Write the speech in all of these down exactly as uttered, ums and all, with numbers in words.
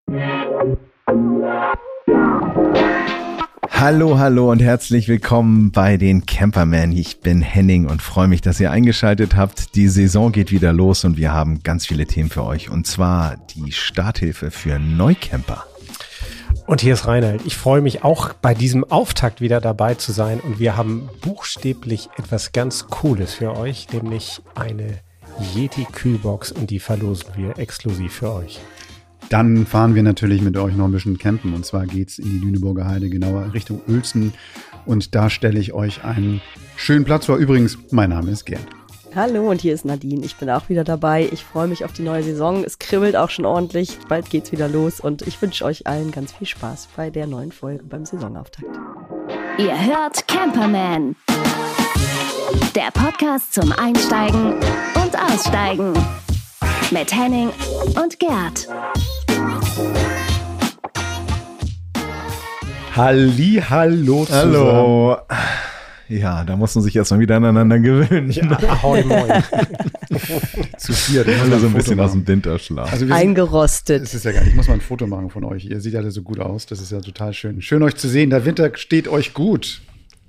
Hallo, hallo und herzlich willkommen bei den Campermen. Ich bin Henning und freue mich, dass ihr eingeschaltet habt. Die Saison geht wieder los und wir haben ganz viele Themen für euch. Und zwar die Starthilfe für Neucamper. Und hier ist Reinhard. Ich freue mich auch, bei diesem Auftakt wieder dabei zu sein. Und wir haben buchstäblich etwas ganz Cooles für euch, nämlich eine Yeti-Kühlbox, und die verlosen wir exklusiv für euch. Dann fahren wir natürlich mit euch noch ein bisschen campen. Und zwar geht's in die Lüneburger Heide, genauer Richtung Uelzen. Und da stelle ich euch einen schönen Platz vor. Übrigens, mein Name ist Gerd. Hallo, und hier ist Nadine. Ich bin auch wieder dabei. Ich freue mich auf die neue Saison. Es kribbelt auch schon ordentlich. Bald geht's wieder los. Und ich wünsche euch allen ganz viel Spaß bei der neuen Folge beim Saisonauftakt. Ihr hört Camperman. Der Podcast zum Einsteigen und Aussteigen. Mit Henning und Gerd. Halli, hallo zusammen. Hallo. Ja, da muss man sich erstmal wieder aneinander gewöhnen. Ja, ahoi, moin. Zu viert. Alle so ein bisschen aus dem Winterschlaf. Also wir sind, Eingerostet. das ist ja gar nicht. Ich muss mal ein Foto machen von euch. Ihr seht alle so gut aus. Das ist ja total schön. Schön euch zu sehen. Der Winter steht euch gut.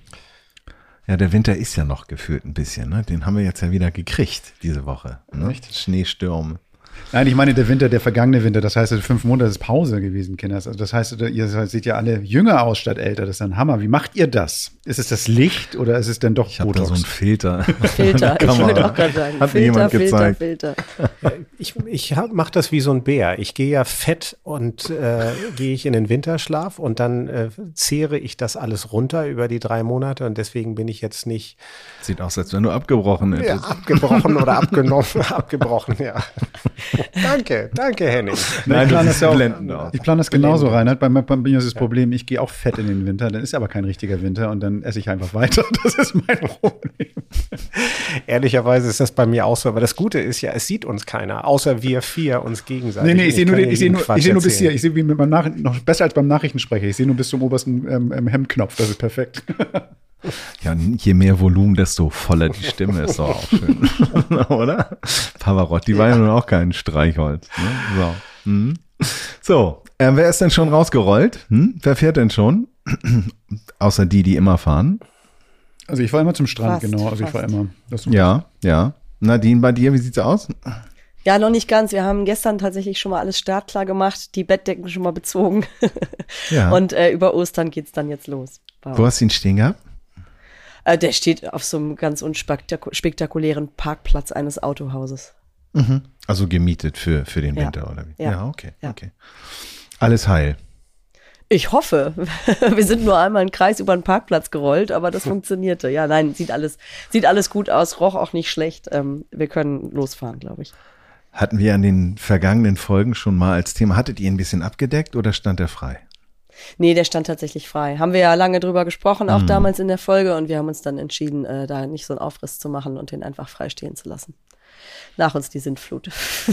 Ja, der Winter ist ja noch gefühlt ein bisschen, ne? Den haben wir jetzt ja wieder gekriegt diese Woche. Ne? Echt? Schneesturm. Nein, ich meine der Winter, der vergangene Winter. Das heißt, fünf Monate ist Pause gewesen, Kinders. Also das heißt, ihr seht ja alle jünger aus statt älter. Das ist ein Hammer. Wie macht ihr das? Ist es das Licht oder ist es denn doch Ich habe da so einen Filter. Filter, ich wollte auch gerade sagen. Hat mir Filter, jemand Filter, gezeigt. Filter. Ich, ich mache das wie so ein Bär. Ich gehe ja fett und äh, gehe ich in den Winterschlaf und dann äh, zehre ich das alles runter über die drei Monate und deswegen bin ich jetzt nicht Sieht aus, als wenn du abgebrochen ja, hättest. abgebrochen oder abgenommen. Abgebrochen, ja. Danke, danke Henning. Nein, ich du plane siehst das ja blendend auch, aus. ich plane das genauso, Reinhard. Bei, bei mir ist das Problem, ich gehe auch fett in den Winter. Dann ist aber kein richtiger Winter und dann esse ich einfach weiter. Das ist mein Problem. Ehrlicherweise ist das bei mir auch so, aber das Gute ist ja, es sieht uns keiner, außer wir vier uns gegenseitig. Nee, nee, ich sehe nur, ich sehe nur, ich sehe nur bis erzählen. hier. Ich sehe wie mit meinem Nach- noch besser als beim Nachrichtensprecher. Ich sehe nur bis zum obersten ähm, Hemdknopf. Das ist perfekt. Ja, je mehr Volumen, desto voller die Stimme ist doch auch schön. Oder? Pavarotti war ja nun auch kein Streichholz. Ne? So, hm. so äh, wer ist denn schon rausgerollt? Hm? Wer fährt denn schon? Außer die, die immer fahren. Also ich fahre immer zum Strand, Fast, genau. Also ich fahre fast. immer. Das Ja, ja. Nadine, bei dir, wie sieht's aus? Ja, noch nicht ganz. Wir haben gestern tatsächlich schon mal alles startklar gemacht, die Bettdecken schon mal bezogen. Ja. Und äh, über Ostern geht's dann jetzt los. Wow. Wo hast du ihn stehen gehabt? Äh, der steht auf so einem ganz unspektakulären Parkplatz eines Autohauses. Mhm. Also gemietet für, für den Ja. Winter, oder wie? Ja. Ja, okay, Ja. okay. Alles heil. Ich hoffe. Wir sind nur einmal einen Kreis über den Parkplatz gerollt, aber das funktionierte. Ja, nein, sieht alles, sieht alles gut aus, roch auch nicht schlecht. Ähm, wir können losfahren, glaube ich. Hatten wir an den vergangenen Folgen schon mal als Thema, hattet ihr ein bisschen abgedeckt oder stand er frei? Nee, der stand tatsächlich frei. Haben wir ja lange drüber gesprochen, auch Mhm. damals in der Folge, und wir haben uns dann entschieden, äh, da nicht so einen Aufriss zu machen und den einfach frei stehen zu lassen. Nach uns die Sintflut.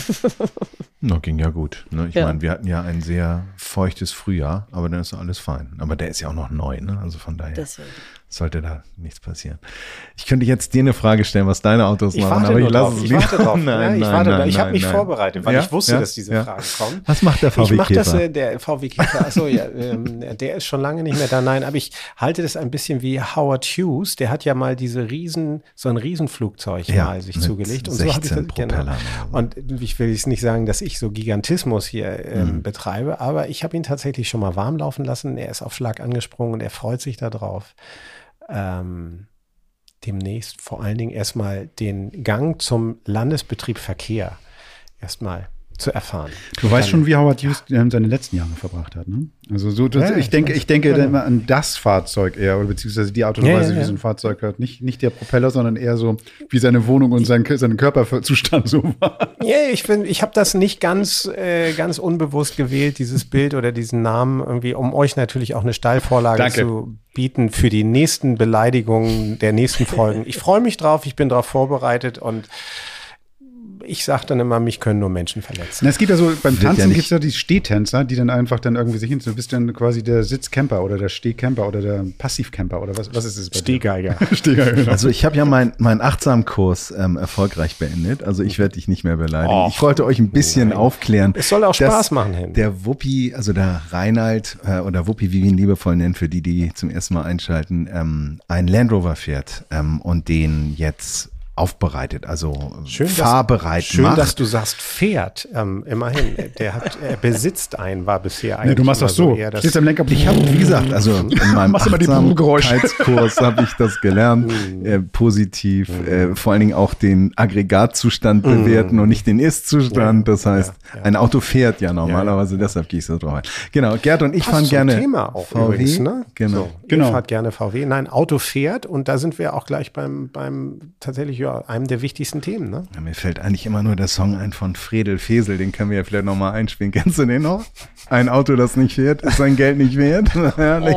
Na, ging ja gut. Ne? Ich Ja. meine, wir hatten ja ein sehr feuchtes Frühjahr, aber dann ist doch alles fein. Aber der ist ja auch noch neu, ne? Also von daher Deswegen. sollte da nichts passieren. Ich könnte jetzt dir eine Frage stellen, was deine Autos Ich machen, warte aber nur ich lasse drauf. es Ich lieber. warte drauf. Nein, Ja, ich nein, warte nein, drauf. Ich habe nein, mich nein. vorbereitet, weil Ja? ich wusste, Ja? dass diese Ja? Fragen kommen. Was macht der V W Ich mache das, Käfer? äh, der V W Käfer, achso, ja, ähm, der ist schon lange nicht mehr da. Nein, aber ich halte das ein bisschen wie Howard Hughes. Der hat ja mal diese riesen, so ein Riesenflugzeug Ja, mal sich mit zugelegt. Und so habe ich das, sechzehn Propellern. genau. Und ich will jetzt nicht sagen, dass ich so Gigantismus hier ähm, Mhm. betreibe, aber ich habe ihn tatsächlich schon mal warm laufen lassen. Er ist auf Schlag angesprungen und er freut sich darauf. Ähm, demnächst vor allen Dingen erstmal den Gang zum Landesbetrieb Verkehr erstmal zu erfahren. Du weißt Dann- schon, wie Howard Hughes ähm, seine letzten Jahre verbracht hat, ne? Also so, das, Ja, ich ich denke, weiß. ich denke Ja, dann ja. immer an das Fahrzeug eher, oder beziehungsweise die Art und Ja, Weise, ja, wie ja. so ein Fahrzeug hat. Nicht, nicht der Propeller, sondern eher so, wie seine Wohnung und sein, sein Körperzustand so war. Ja, ich finde, ich habe das nicht ganz, äh, ganz unbewusst gewählt, dieses Bild oder diesen Namen, irgendwie, um euch natürlich auch eine Steilvorlage Danke. zu bieten für die nächsten Beleidigungen der nächsten Folgen. Ich freue mich drauf, ich bin darauf vorbereitet und ich sage dann immer, mich können nur Menschen verletzen. Na, es gibt ja so, beim Wird ja Tanzen nicht- gibt es ja die Stehtänzer, die dann einfach dann irgendwie sich hin, du bist dann quasi der Sitzcamper oder der Stehcamper oder der Passivcamper oder was, was ist es bei dir? Stehgeiger. Stehgeiger, genau. Also ich habe ja meinen mein Achtsamkurs ähm, erfolgreich beendet. Also ich werde dich nicht mehr beleidigen. Och, ich wollte euch ein bisschen nein. aufklären. Es soll auch dass Spaß machen, Hen. Der Wuppi, also der Reinhard äh, oder Wuppi, wie wir ihn liebevoll nennen, für die, die zum ersten Mal einschalten, ähm, ein Land Rover fährt ähm, und den jetzt aufbereitet, also Schön, dass- fahrbereit Schön, macht. dass du sagst Pferd. Ähm, immerhin, der hat, er besitzt einen, war bisher eigentlich. Ja, du machst immer das so. eher das- Stehst am Lenker. Ich habe, wie gesagt, also in meinem Machst immer die Brumgeräusche. Achtsamkeitskurs habe ich das gelernt, äh, positiv, äh, vor allen Dingen auch den Aggregatzustand bewerten und nicht den Ist-Zustand. Ja, Das heißt, ja, ja. ein Auto fährt ja normalerweise, Ja, ja. deshalb gehe ich so drauf ein. Genau, Gerd und ich Passt fahren zum gerne Thema auch V W. übrigens, ne? Genau. So, Genau. Ihr fahrt gerne V W. Nein, Auto fährt und da sind wir auch gleich beim, beim tatsächlich ja, einem der wichtigsten Themen, ne? Ja, mir fällt eigentlich immer nur der Song ein von Fredel Fesel, den können wir ja vielleicht nochmal einspielen. Kennst du den noch? Ein Auto, das nicht fährt, ist sein Geld nicht wert. Herrlich.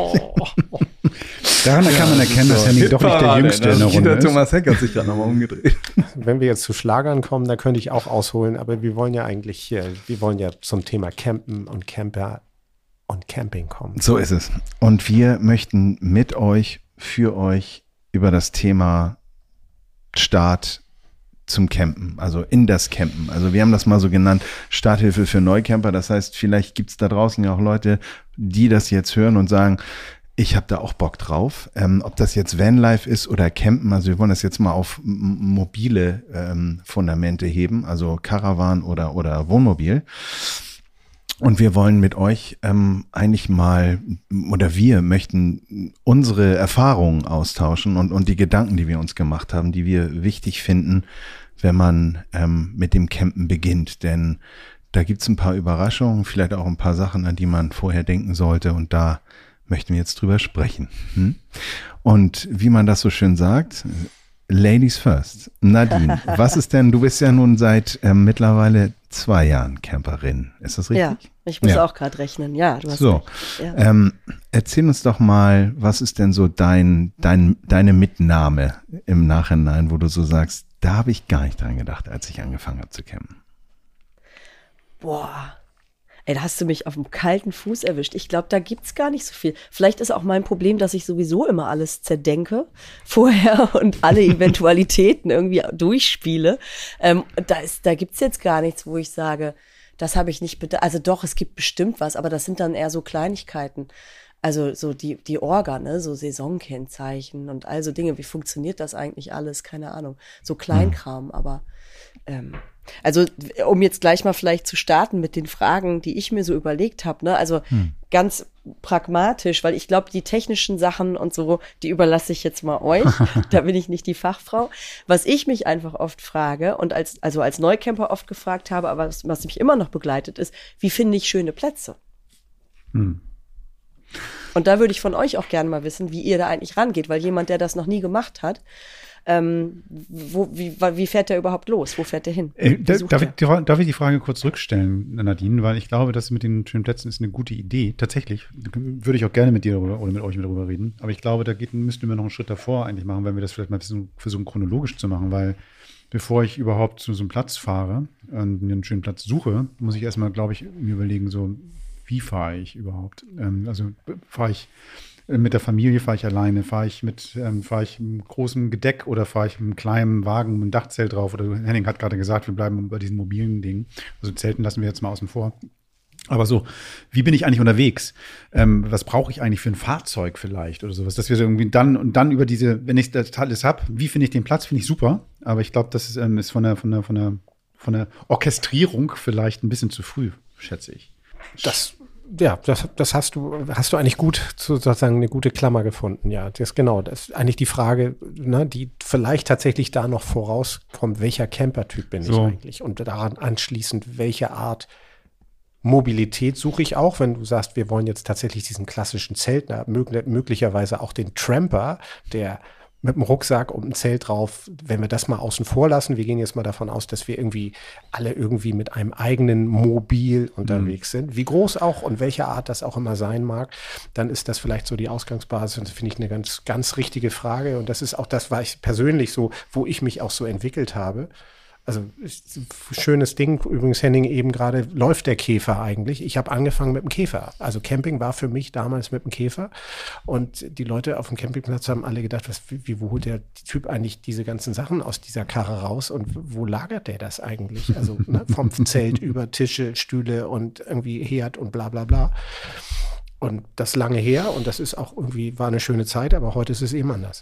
Daran kann man erkennen, dass Henning doch nicht der Jüngste in der Runde Der ist. Thomas Heck hat sich gerade nochmal umgedreht. Wenn wir jetzt zu Schlagern kommen, da könnte ich auch ausholen, aber wir wollen ja eigentlich hier, wir wollen ja zum Thema Campen und Camper und Camping kommen. So ist es. Und wir möchten mit euch, für euch über das Thema Start zum Campen, also in das Campen. Also wir haben das mal so genannt, Starthilfe für Neucamper. Das heißt, vielleicht gibt's da draußen ja auch Leute, die das jetzt hören und sagen, ich habe da auch Bock drauf. Ähm, ob das jetzt Vanlife ist oder Campen, also wir wollen das jetzt mal auf m- mobile ähm, Fundamente heben, also Caravan oder, oder Wohnmobil. Und wir wollen mit euch ähm, eigentlich mal, oder wir möchten unsere Erfahrungen austauschen und, und die Gedanken, die wir uns gemacht haben, die wir wichtig finden, wenn man ähm, mit dem Campen beginnt. Denn da gibt's ein paar Überraschungen, vielleicht auch ein paar Sachen, an die man vorher denken sollte. Und da möchten wir jetzt drüber sprechen. Hm? Und wie man das so schön sagt, Ladies first. Nadine, was ist denn, du bist ja nun seit ähm, mittlerweile zwei Jahren Camperin. Ist das richtig? Ja, ich muss Ja. auch gerade rechnen. Ja, du hast So, recht. Ja. ähm, erzähl uns doch mal, was ist denn so dein, dein, deine Mitnahme im Nachhinein, wo du so sagst, da habe ich gar nicht dran gedacht, als ich angefangen habe zu campen. Boah. Ey, da hast du mich auf dem kalten Fuß erwischt. Ich glaube, da gibt's gar nicht so viel. Vielleicht ist auch mein Problem, dass ich sowieso immer alles zerdenke vorher und alle Eventualitäten irgendwie durchspiele. Ähm, da ist, da gibt's jetzt gar nichts, wo ich sage, das habe ich nicht bedacht. Also doch, es gibt bestimmt was, aber das sind dann eher so Kleinigkeiten. Also so die, die Orga, ne, so Saisonkennzeichen und all so Dinge. Wie funktioniert das eigentlich alles? Keine Ahnung. So Kleinkram, aber ähm, also um jetzt gleich mal vielleicht zu starten mit den Fragen, die ich mir so überlegt habe, ne? Also hm. ganz pragmatisch, weil ich glaube, die technischen Sachen und so, die überlasse ich jetzt mal euch. Da bin ich nicht die Fachfrau. Was ich mich einfach oft frage und als also als Neucamper oft gefragt habe, aber was, was mich immer noch begleitet ist, wie finde ich schöne Plätze? Hm. Und da würde ich von euch auch gerne mal wissen, wie ihr da eigentlich rangeht, weil jemand, der das noch nie gemacht hat, ähm, wo, wie, wie fährt der überhaupt los? Wo fährt der hin? Äh, da, sucht darf, der? ich, die- darf ich die Frage kurz zurückstellen, Nadine, weil ich glaube, das mit den schönen Plätzen ist eine gute Idee. Tatsächlich würde ich auch gerne mit dir darüber, oder mit euch darüber reden. Aber ich glaube, da geht, müssten wir noch einen Schritt davor eigentlich machen, wenn wir das vielleicht mal ein bisschen versuchen, chronologisch zu machen, weil bevor ich überhaupt zu so einem Platz fahre und mir einen schönen Platz suche, muss ich erstmal, glaube ich, mir überlegen, so, wie fahre ich überhaupt? Ähm, also fahre ich mit der Familie, fahre ich alleine, fahre ich mit, ähm, fahre ich mit einem großen Gedeck oder fahre ich mit einem kleinen Wagen mit einem Dachzelt drauf? Oder Henning hat gerade gesagt, wir bleiben bei diesen mobilen Dingen. Also Zelten lassen wir jetzt mal außen vor. Aber so, wie bin ich eigentlich unterwegs? Ähm, was brauche ich eigentlich für ein Fahrzeug vielleicht oder sowas? Dass wir so irgendwie dann und dann über diese, wenn ich das alles habe, wie finde ich den Platz? Finde ich super. Aber ich glaube, das ist, ähm, ist von der, von der, von der, von der Orchestrierung vielleicht ein bisschen zu früh, schätze ich. Das, ja, das, das hast du, hast du eigentlich gut, sozusagen eine gute Klammer gefunden. Ja, das genau. Das ist eigentlich die Frage, ne, die vielleicht tatsächlich da noch vorauskommt, welcher Campertyp bin So. ich eigentlich? Und daran anschließend, welche Art Mobilität suche ich auch, wenn du sagst, wir wollen jetzt tatsächlich diesen klassischen Zeltner, mög- möglicherweise auch den Tramper, der mit dem Rucksack und einem Zelt drauf, wenn wir das mal außen vor lassen, wir gehen jetzt mal davon aus, dass wir irgendwie alle irgendwie mit einem eigenen Mobil unterwegs sind, wie groß auch und welche Art das auch immer sein mag, dann ist das vielleicht so die Ausgangsbasis und das finde ich eine ganz, ganz richtige Frage und das ist auch das, was ich persönlich so, wo ich mich auch so entwickelt habe. Also ist ein schönes Ding. Übrigens, Henning, eben gerade läuft der Käfer eigentlich. Ich habe angefangen mit dem Käfer. Also Camping war für mich damals mit dem Käfer. Und die Leute auf dem Campingplatz haben alle gedacht, was, wie, wo holt der Typ eigentlich diese ganzen Sachen aus dieser Karre raus und wo lagert der das eigentlich? Also ne, vom Zelt über Tische, Stühle und irgendwie Herd und bla bla bla. Und das lange her und das ist auch irgendwie, war eine schöne Zeit, aber heute ist es eben anders.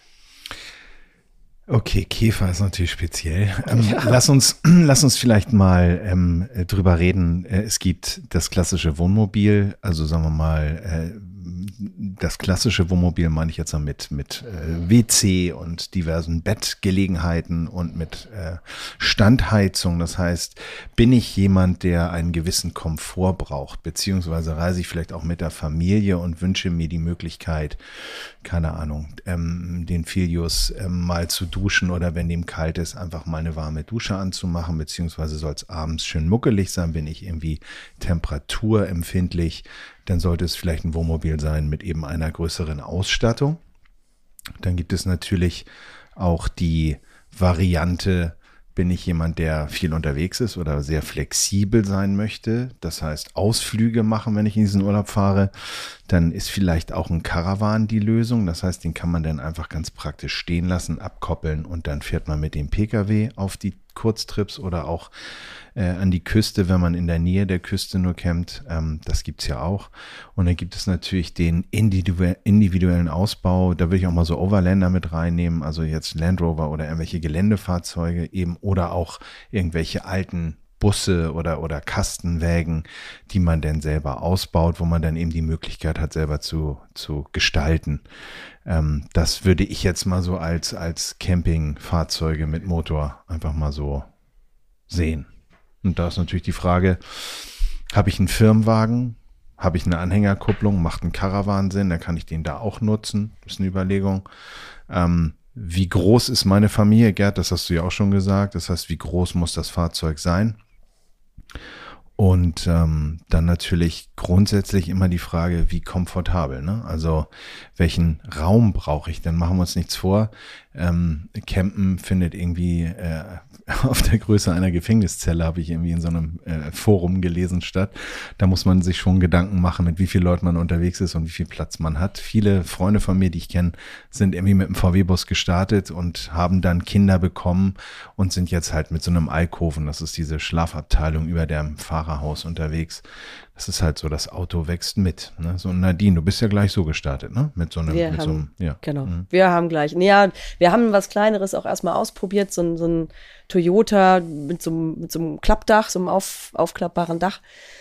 Okay, Käfer ist natürlich speziell. Ähm, ja. Lass uns, lass uns vielleicht mal ähm, drüber reden. Es gibt das klassische Wohnmobil, also sagen wir mal, äh, das klassische Wohnmobil meine ich jetzt mit, mit äh, W C und diversen Bettgelegenheiten und mit äh, Standheizung. Das heißt, bin ich jemand, der einen gewissen Komfort braucht, beziehungsweise reise ich vielleicht auch mit der Familie und wünsche mir die Möglichkeit, keine Ahnung, ähm, den Filius ähm, mal zu duschen oder wenn dem kalt ist, einfach mal eine warme Dusche anzumachen, beziehungsweise soll es abends schön muckelig sein, bin ich irgendwie temperaturempfindlich, dann sollte es vielleicht ein Wohnmobil sein mit eben einer größeren Ausstattung. Dann gibt es natürlich auch die Variante, bin ich jemand, der viel unterwegs ist oder sehr flexibel sein möchte, das heißt Ausflüge machen, wenn ich in diesen Urlaub fahre, dann ist vielleicht auch ein Caravan die Lösung. Das heißt, den kann man dann einfach ganz praktisch stehen lassen, abkoppeln und dann fährt man mit dem Pkw auf die Kurztrips oder auch äh, an die Küste, wenn man in der Nähe der Küste nur campt. Ähm, das gibt's ja auch. Und dann gibt es natürlich den individu- individuellen Ausbau. Da will ich auch mal so Overlander mit reinnehmen, also jetzt Land Rover oder irgendwelche Geländefahrzeuge eben oder auch irgendwelche alten Busse oder, oder Kastenwägen, die man dann selber ausbaut, wo man dann eben die Möglichkeit hat, selber zu, zu gestalten. Ähm, das würde ich jetzt mal so als, als Campingfahrzeuge mit Motor einfach mal so sehen. Und da ist natürlich die Frage, habe ich einen Firmenwagen? Habe ich eine Anhängerkupplung? Macht ein Caravan Sinn? Dann kann ich den da auch nutzen. Das ist eine Überlegung. Ähm, wie groß ist meine Familie? Gerd, das hast du ja auch schon gesagt. Das heißt, wie groß muss das Fahrzeug sein? Und ähm, dann natürlich grundsätzlich immer die Frage, wie komfortabel, ne? Also welchen Raum brauche ich? Dann machen wir uns nichts vor. Ähm, Campen findet irgendwie äh, auf der Größe einer Gefängniszelle, habe ich irgendwie in so einem äh, Forum gelesen, statt. Da muss man sich schon Gedanken machen, mit wie vielen Leuten man unterwegs ist und wie viel Platz man hat. Viele Freunde von mir, die ich kenne, sind irgendwie mit dem V W-Bus gestartet und haben dann Kinder bekommen und sind jetzt halt mit so einem Alkoven, das ist diese Schlafabteilung über dem Fahrerhaus unterwegs. Das ist halt so, das Auto wächst mit. Ne? So, Nadine, du bist ja gleich so gestartet, ne? Mit so einem, wir mit haben, so einem, ja. Genau. Mhm. Wir haben gleich, ja, wir haben was Kleineres auch erstmal ausprobiert, so ein, so ein Toyota mit so, einem- mit so einem Klappdach, so einem auf, aufklappbaren Dach.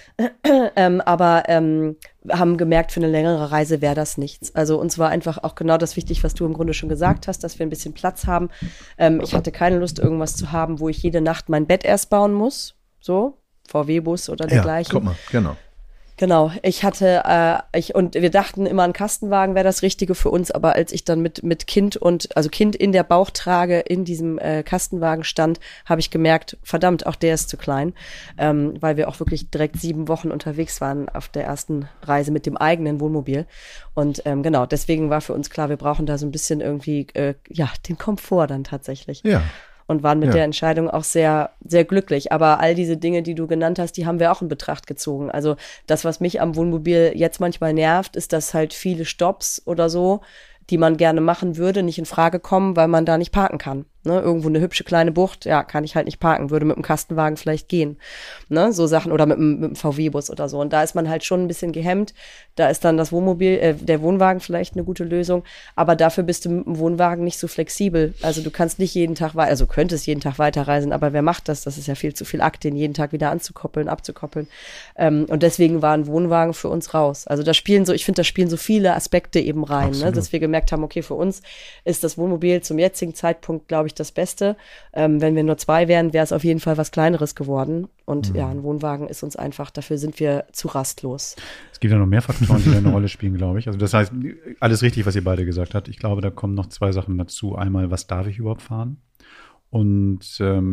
ähm, aber ähm, haben gemerkt, für eine längere Reise wäre das nichts. Also uns war einfach auch genau das wichtig, was du im Grunde schon gesagt hast, dass wir ein bisschen Platz haben. Ähm, ich hatte keine Lust, irgendwas zu haben, wo ich jede Nacht mein Bett erst bauen muss. So, V W-Bus oder Ja, dergleichen. guck mal, genau. Genau, ich hatte, äh, ich und wir dachten immer, ein Kastenwagen wäre das Richtige für uns, aber als ich dann mit mit Kind und also Kind in der Bauchtrage in diesem äh, Kastenwagen stand, habe ich gemerkt, verdammt, auch der ist zu klein, ähm, weil wir auch wirklich direkt sieben Wochen unterwegs waren auf der ersten Reise mit dem eigenen Wohnmobil und ähm, genau, deswegen war für uns klar, wir brauchen da so ein bisschen irgendwie äh, ja den Komfort dann tatsächlich. Ja. Und waren mit Ja. der Entscheidung auch sehr, sehr glücklich. Aber all diese Dinge, die du genannt hast, die haben wir auch in Betracht gezogen. Also das, was mich am Wohnmobil jetzt manchmal nervt, ist, dass halt viele Stops oder so, die man gerne machen würde, nicht in Frage kommen, weil man da nicht parken kann. Ne? Irgendwo eine hübsche kleine Bucht, ja, kann ich halt nicht parken, würde mit dem Kastenwagen vielleicht gehen. Ne? So Sachen oder mit, dem- mit dem V W-Bus oder so. Und da ist man halt schon ein bisschen gehemmt. Da ist dann das Wohnmobil, äh, der Wohnwagen vielleicht eine gute Lösung. Aber dafür bist du mit dem Wohnwagen nicht so flexibel. Also du kannst nicht jeden Tag weiter, also könntest jeden Tag weiterreisen, aber wer macht das? Das ist ja viel zu viel Akt, den jeden Tag wieder anzukoppeln, abzukoppeln. Ähm, und deswegen war ein Wohnwagen für uns raus. Also da spielen so, ich finde, da spielen so viele Aspekte eben rein, ne? Absolut. Dass wir gemerkt haben, okay, für uns ist das Wohnmobil zum jetzigen Zeitpunkt, glaube ich, das Beste. Ähm, wenn wir nur zwei wären, wäre es auf jeden Fall was Kleineres geworden. Und Mhm. ja, ein Wohnwagen ist uns einfach, dafür sind wir zu rastlos. Es gibt ja noch mehr Faktoren, die da eine Rolle spielen, glaube ich. Also das heißt, alles richtig, was ihr beide gesagt habt. Ich glaube, da kommen noch zwei Sachen dazu. Einmal, was darf ich überhaupt fahren? Und ähm,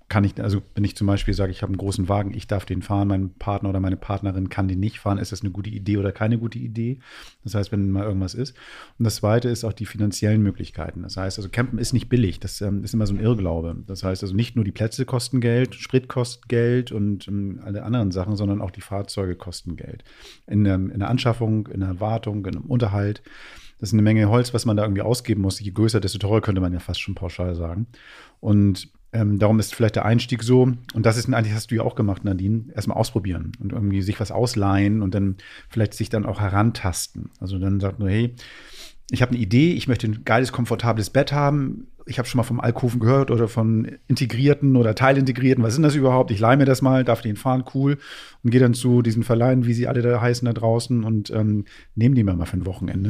kann ich, also wenn ich zum Beispiel sage, ich habe einen großen Wagen, ich darf den fahren, mein Partner oder meine Partnerin kann den nicht fahren, ist das eine gute Idee oder keine gute Idee? Das heißt, wenn mal irgendwas ist. Und das Zweite ist auch die finanziellen Möglichkeiten. Das heißt, also Campen ist nicht billig, das ähm, ist immer so ein Irrglaube. Das heißt also nicht nur die Plätze kosten Geld, Sprit kostet Geld und ähm, alle anderen Sachen, sondern auch die Fahrzeuge kosten Geld. In, ähm, in der Anschaffung, in der Wartung, in dem Unterhalt. Das ist eine Menge Holz, was man da irgendwie ausgeben muss. Je größer, desto teurer, könnte man ja fast schon pauschal sagen. Und ähm, darum ist vielleicht der Einstieg so, und das ist eigentlich, hast du ja auch gemacht, Nadine, erstmal ausprobieren und irgendwie sich was ausleihen und dann vielleicht sich dann auch herantasten. Also dann sagt man, hey, ich habe eine Idee, ich möchte ein geiles, komfortables Bett haben. Ich habe schon mal vom Alkoven gehört oder von integrierten oder teilintegrierten. Was sind das überhaupt? Ich leihe mir das mal, darf den fahren, cool. Und gehe dann zu diesen Verleihen, wie sie alle da heißen da draußen, und ähm, nehme die mir mal für ein Wochenende.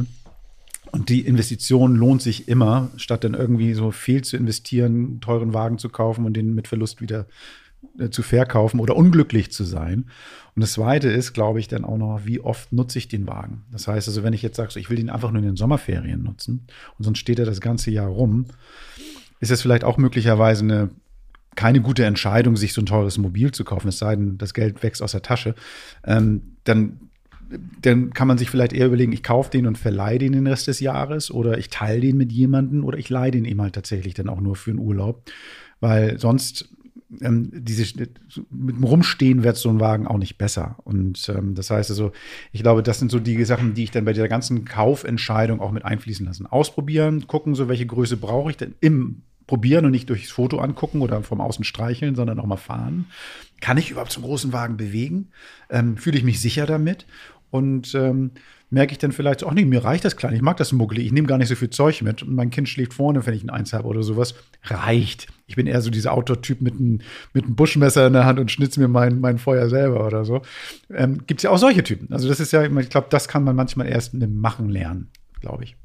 Und die Investition lohnt sich immer, statt dann irgendwie so viel zu investieren, einen teuren Wagen zu kaufen und den mit Verlust wieder äh, zu verkaufen oder unglücklich zu sein. Und das Zweite ist, glaube ich, dann auch noch, wie oft nutze ich den Wagen? Das heißt also, wenn ich jetzt sage, so, ich will den einfach nur in den Sommerferien nutzen und sonst steht er das ganze Jahr rum, ist es vielleicht auch möglicherweise eine keine gute Entscheidung, sich so ein teures Mobil zu kaufen, es sei denn, das Geld wächst aus der Tasche. Ähm, dann Dann kann man sich vielleicht eher überlegen, ich kaufe den und verleihe den den Rest des Jahres oder ich teile den mit jemandem oder ich leihe den eben halt tatsächlich dann auch nur für einen Urlaub. Weil sonst ähm, diese, mit dem Rumstehen wird so ein Wagen auch nicht besser. Und ähm, das heißt also, ich glaube, das sind so die Sachen, die ich dann bei dieser ganzen Kaufentscheidung auch mit einfließen lassen. Ausprobieren, gucken, so welche Größe brauche ich denn im Probieren und nicht durchs Foto angucken oder vom Außen streicheln, sondern auch mal fahren. Kann ich überhaupt so einen großen Wagen bewegen? Ähm, fühle ich mich sicher damit? Und ähm, merke ich dann vielleicht so, ach nee, mir reicht das klein, ich mag das muggelig, ich nehme gar nicht so viel Zeug mit und mein Kind schläft vorne, wenn ich ein Eins habe oder sowas, reicht. Ich bin eher so dieser Outdoor-Typ mit einem mit einem Buschmesser in der Hand und schnitze mir mein, mein Feuer selber oder so. Ähm, gibt es ja auch solche Typen. Also das ist ja, ich glaube, das kann man manchmal erst mit dem Machen lernen, glaube ich.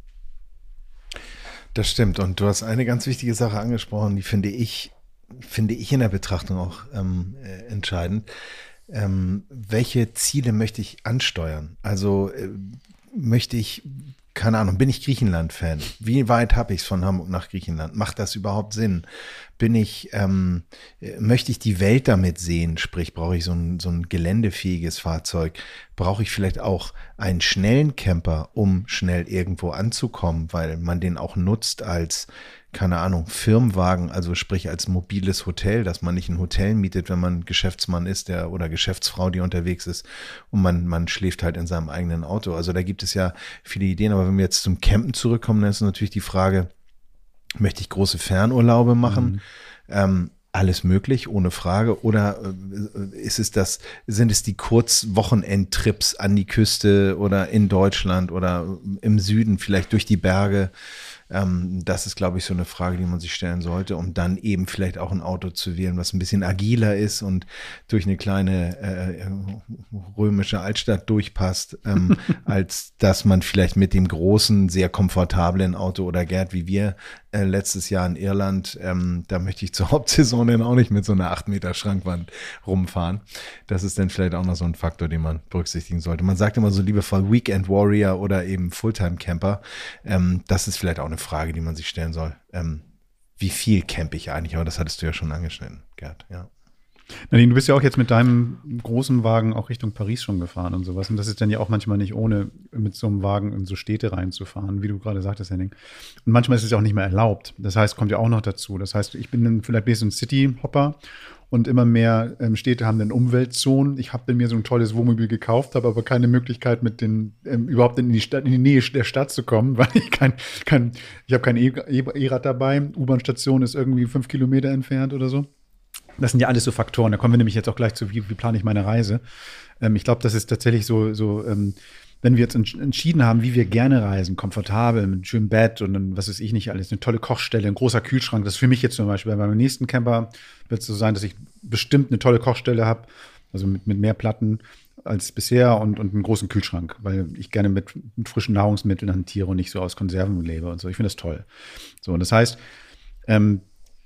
Das stimmt. Und du hast eine ganz wichtige Sache angesprochen, die finde ich, finde ich in der Betrachtung auch ähm, äh, entscheidend. Ähm, welche Ziele möchte ich ansteuern? Also äh, möchte ich, keine Ahnung, bin ich Griechenland-Fan? Wie weit habe ich es von Hamburg nach Griechenland? Macht das überhaupt Sinn? Bin ich, ähm, möchte ich die Welt damit sehen? Sprich, brauche ich so ein, so ein geländefähiges Fahrzeug? Brauche ich vielleicht auch einen schnellen Camper, um schnell irgendwo anzukommen, weil man den auch nutzt als, keine Ahnung, Firmenwagen, also sprich als mobiles Hotel, dass man nicht ein Hotel mietet, wenn man Geschäftsmann ist, der oder Geschäftsfrau, die unterwegs ist, und man, man schläft halt in seinem eigenen Auto. Also da gibt es ja viele Ideen, aber wenn wir jetzt zum Campen zurückkommen, dann ist natürlich die Frage, möchte ich große Fernurlaube machen? Mhm. Ähm, alles möglich, ohne Frage. Oder äh, ist es das, sind es die Kurzwochenendtrips an die Küste oder in Deutschland oder im Süden, vielleicht durch die Berge? Ähm, das ist, glaube ich, so eine Frage, die man sich stellen sollte, um dann eben vielleicht auch ein Auto zu wählen, was ein bisschen agiler ist und durch eine kleine äh, römische Altstadt durchpasst, ähm, als dass man vielleicht mit dem großen, sehr komfortablen Auto oder Gerd, wie wir äh, letztes Jahr in Irland, ähm, da möchte ich zur Hauptsaison dann auch nicht mit so einer acht Meter Schrankwand rumfahren. Das ist dann vielleicht auch noch so ein Faktor, den man berücksichtigen sollte. Man sagt immer so liebevoll Weekend Warrior oder eben Fulltime Camper. Ähm, das ist vielleicht auch eine Frage, die man sich stellen soll. Ähm, wie viel campe ich eigentlich? Aber das hattest du ja schon angeschnitten, Gerd, ja. Nadine, du bist ja auch jetzt mit deinem großen Wagen auch Richtung Paris schon gefahren und sowas. Und das ist dann ja auch manchmal nicht ohne, mit so einem Wagen in so Städte reinzufahren, wie du gerade sagtest, Henning. Und manchmal ist es ja auch nicht mehr erlaubt. Das heißt, kommt ja auch noch dazu. Das heißt, ich bin dann vielleicht ein bisschen City-Hopper und immer mehr ähm, Städte haben dann Umweltzonen. Ich habe mir so ein tolles Wohnmobil gekauft, habe aber keine Möglichkeit, mit den ähm, überhaupt in die Stadt, in die Nähe der Stadt zu kommen, weil ich kein, kein ich habe kein E-Rad dabei. U-Bahn-Station ist irgendwie fünf Kilometer entfernt oder so. Das sind ja alles so Faktoren. Da kommen wir nämlich jetzt auch gleich zu, wie, wie plane ich meine Reise. Ähm, ich glaube, das ist tatsächlich so, so ähm, wenn wir jetzt entschieden haben, wie wir gerne reisen, komfortabel, mit einem schönen Bett und dann, was weiß ich nicht alles, eine tolle Kochstelle, ein großer Kühlschrank. Das ist für mich jetzt zum Beispiel, bei meinem nächsten Camper wird es so sein, dass ich bestimmt eine tolle Kochstelle habe, also mit, mit mehr Platten als bisher und, und einen großen Kühlschrank, weil ich gerne mit, mit frischen Nahrungsmitteln hantiere und nicht so aus Konserven lebe und so. Ich finde das toll. So, und das heißt, ähm,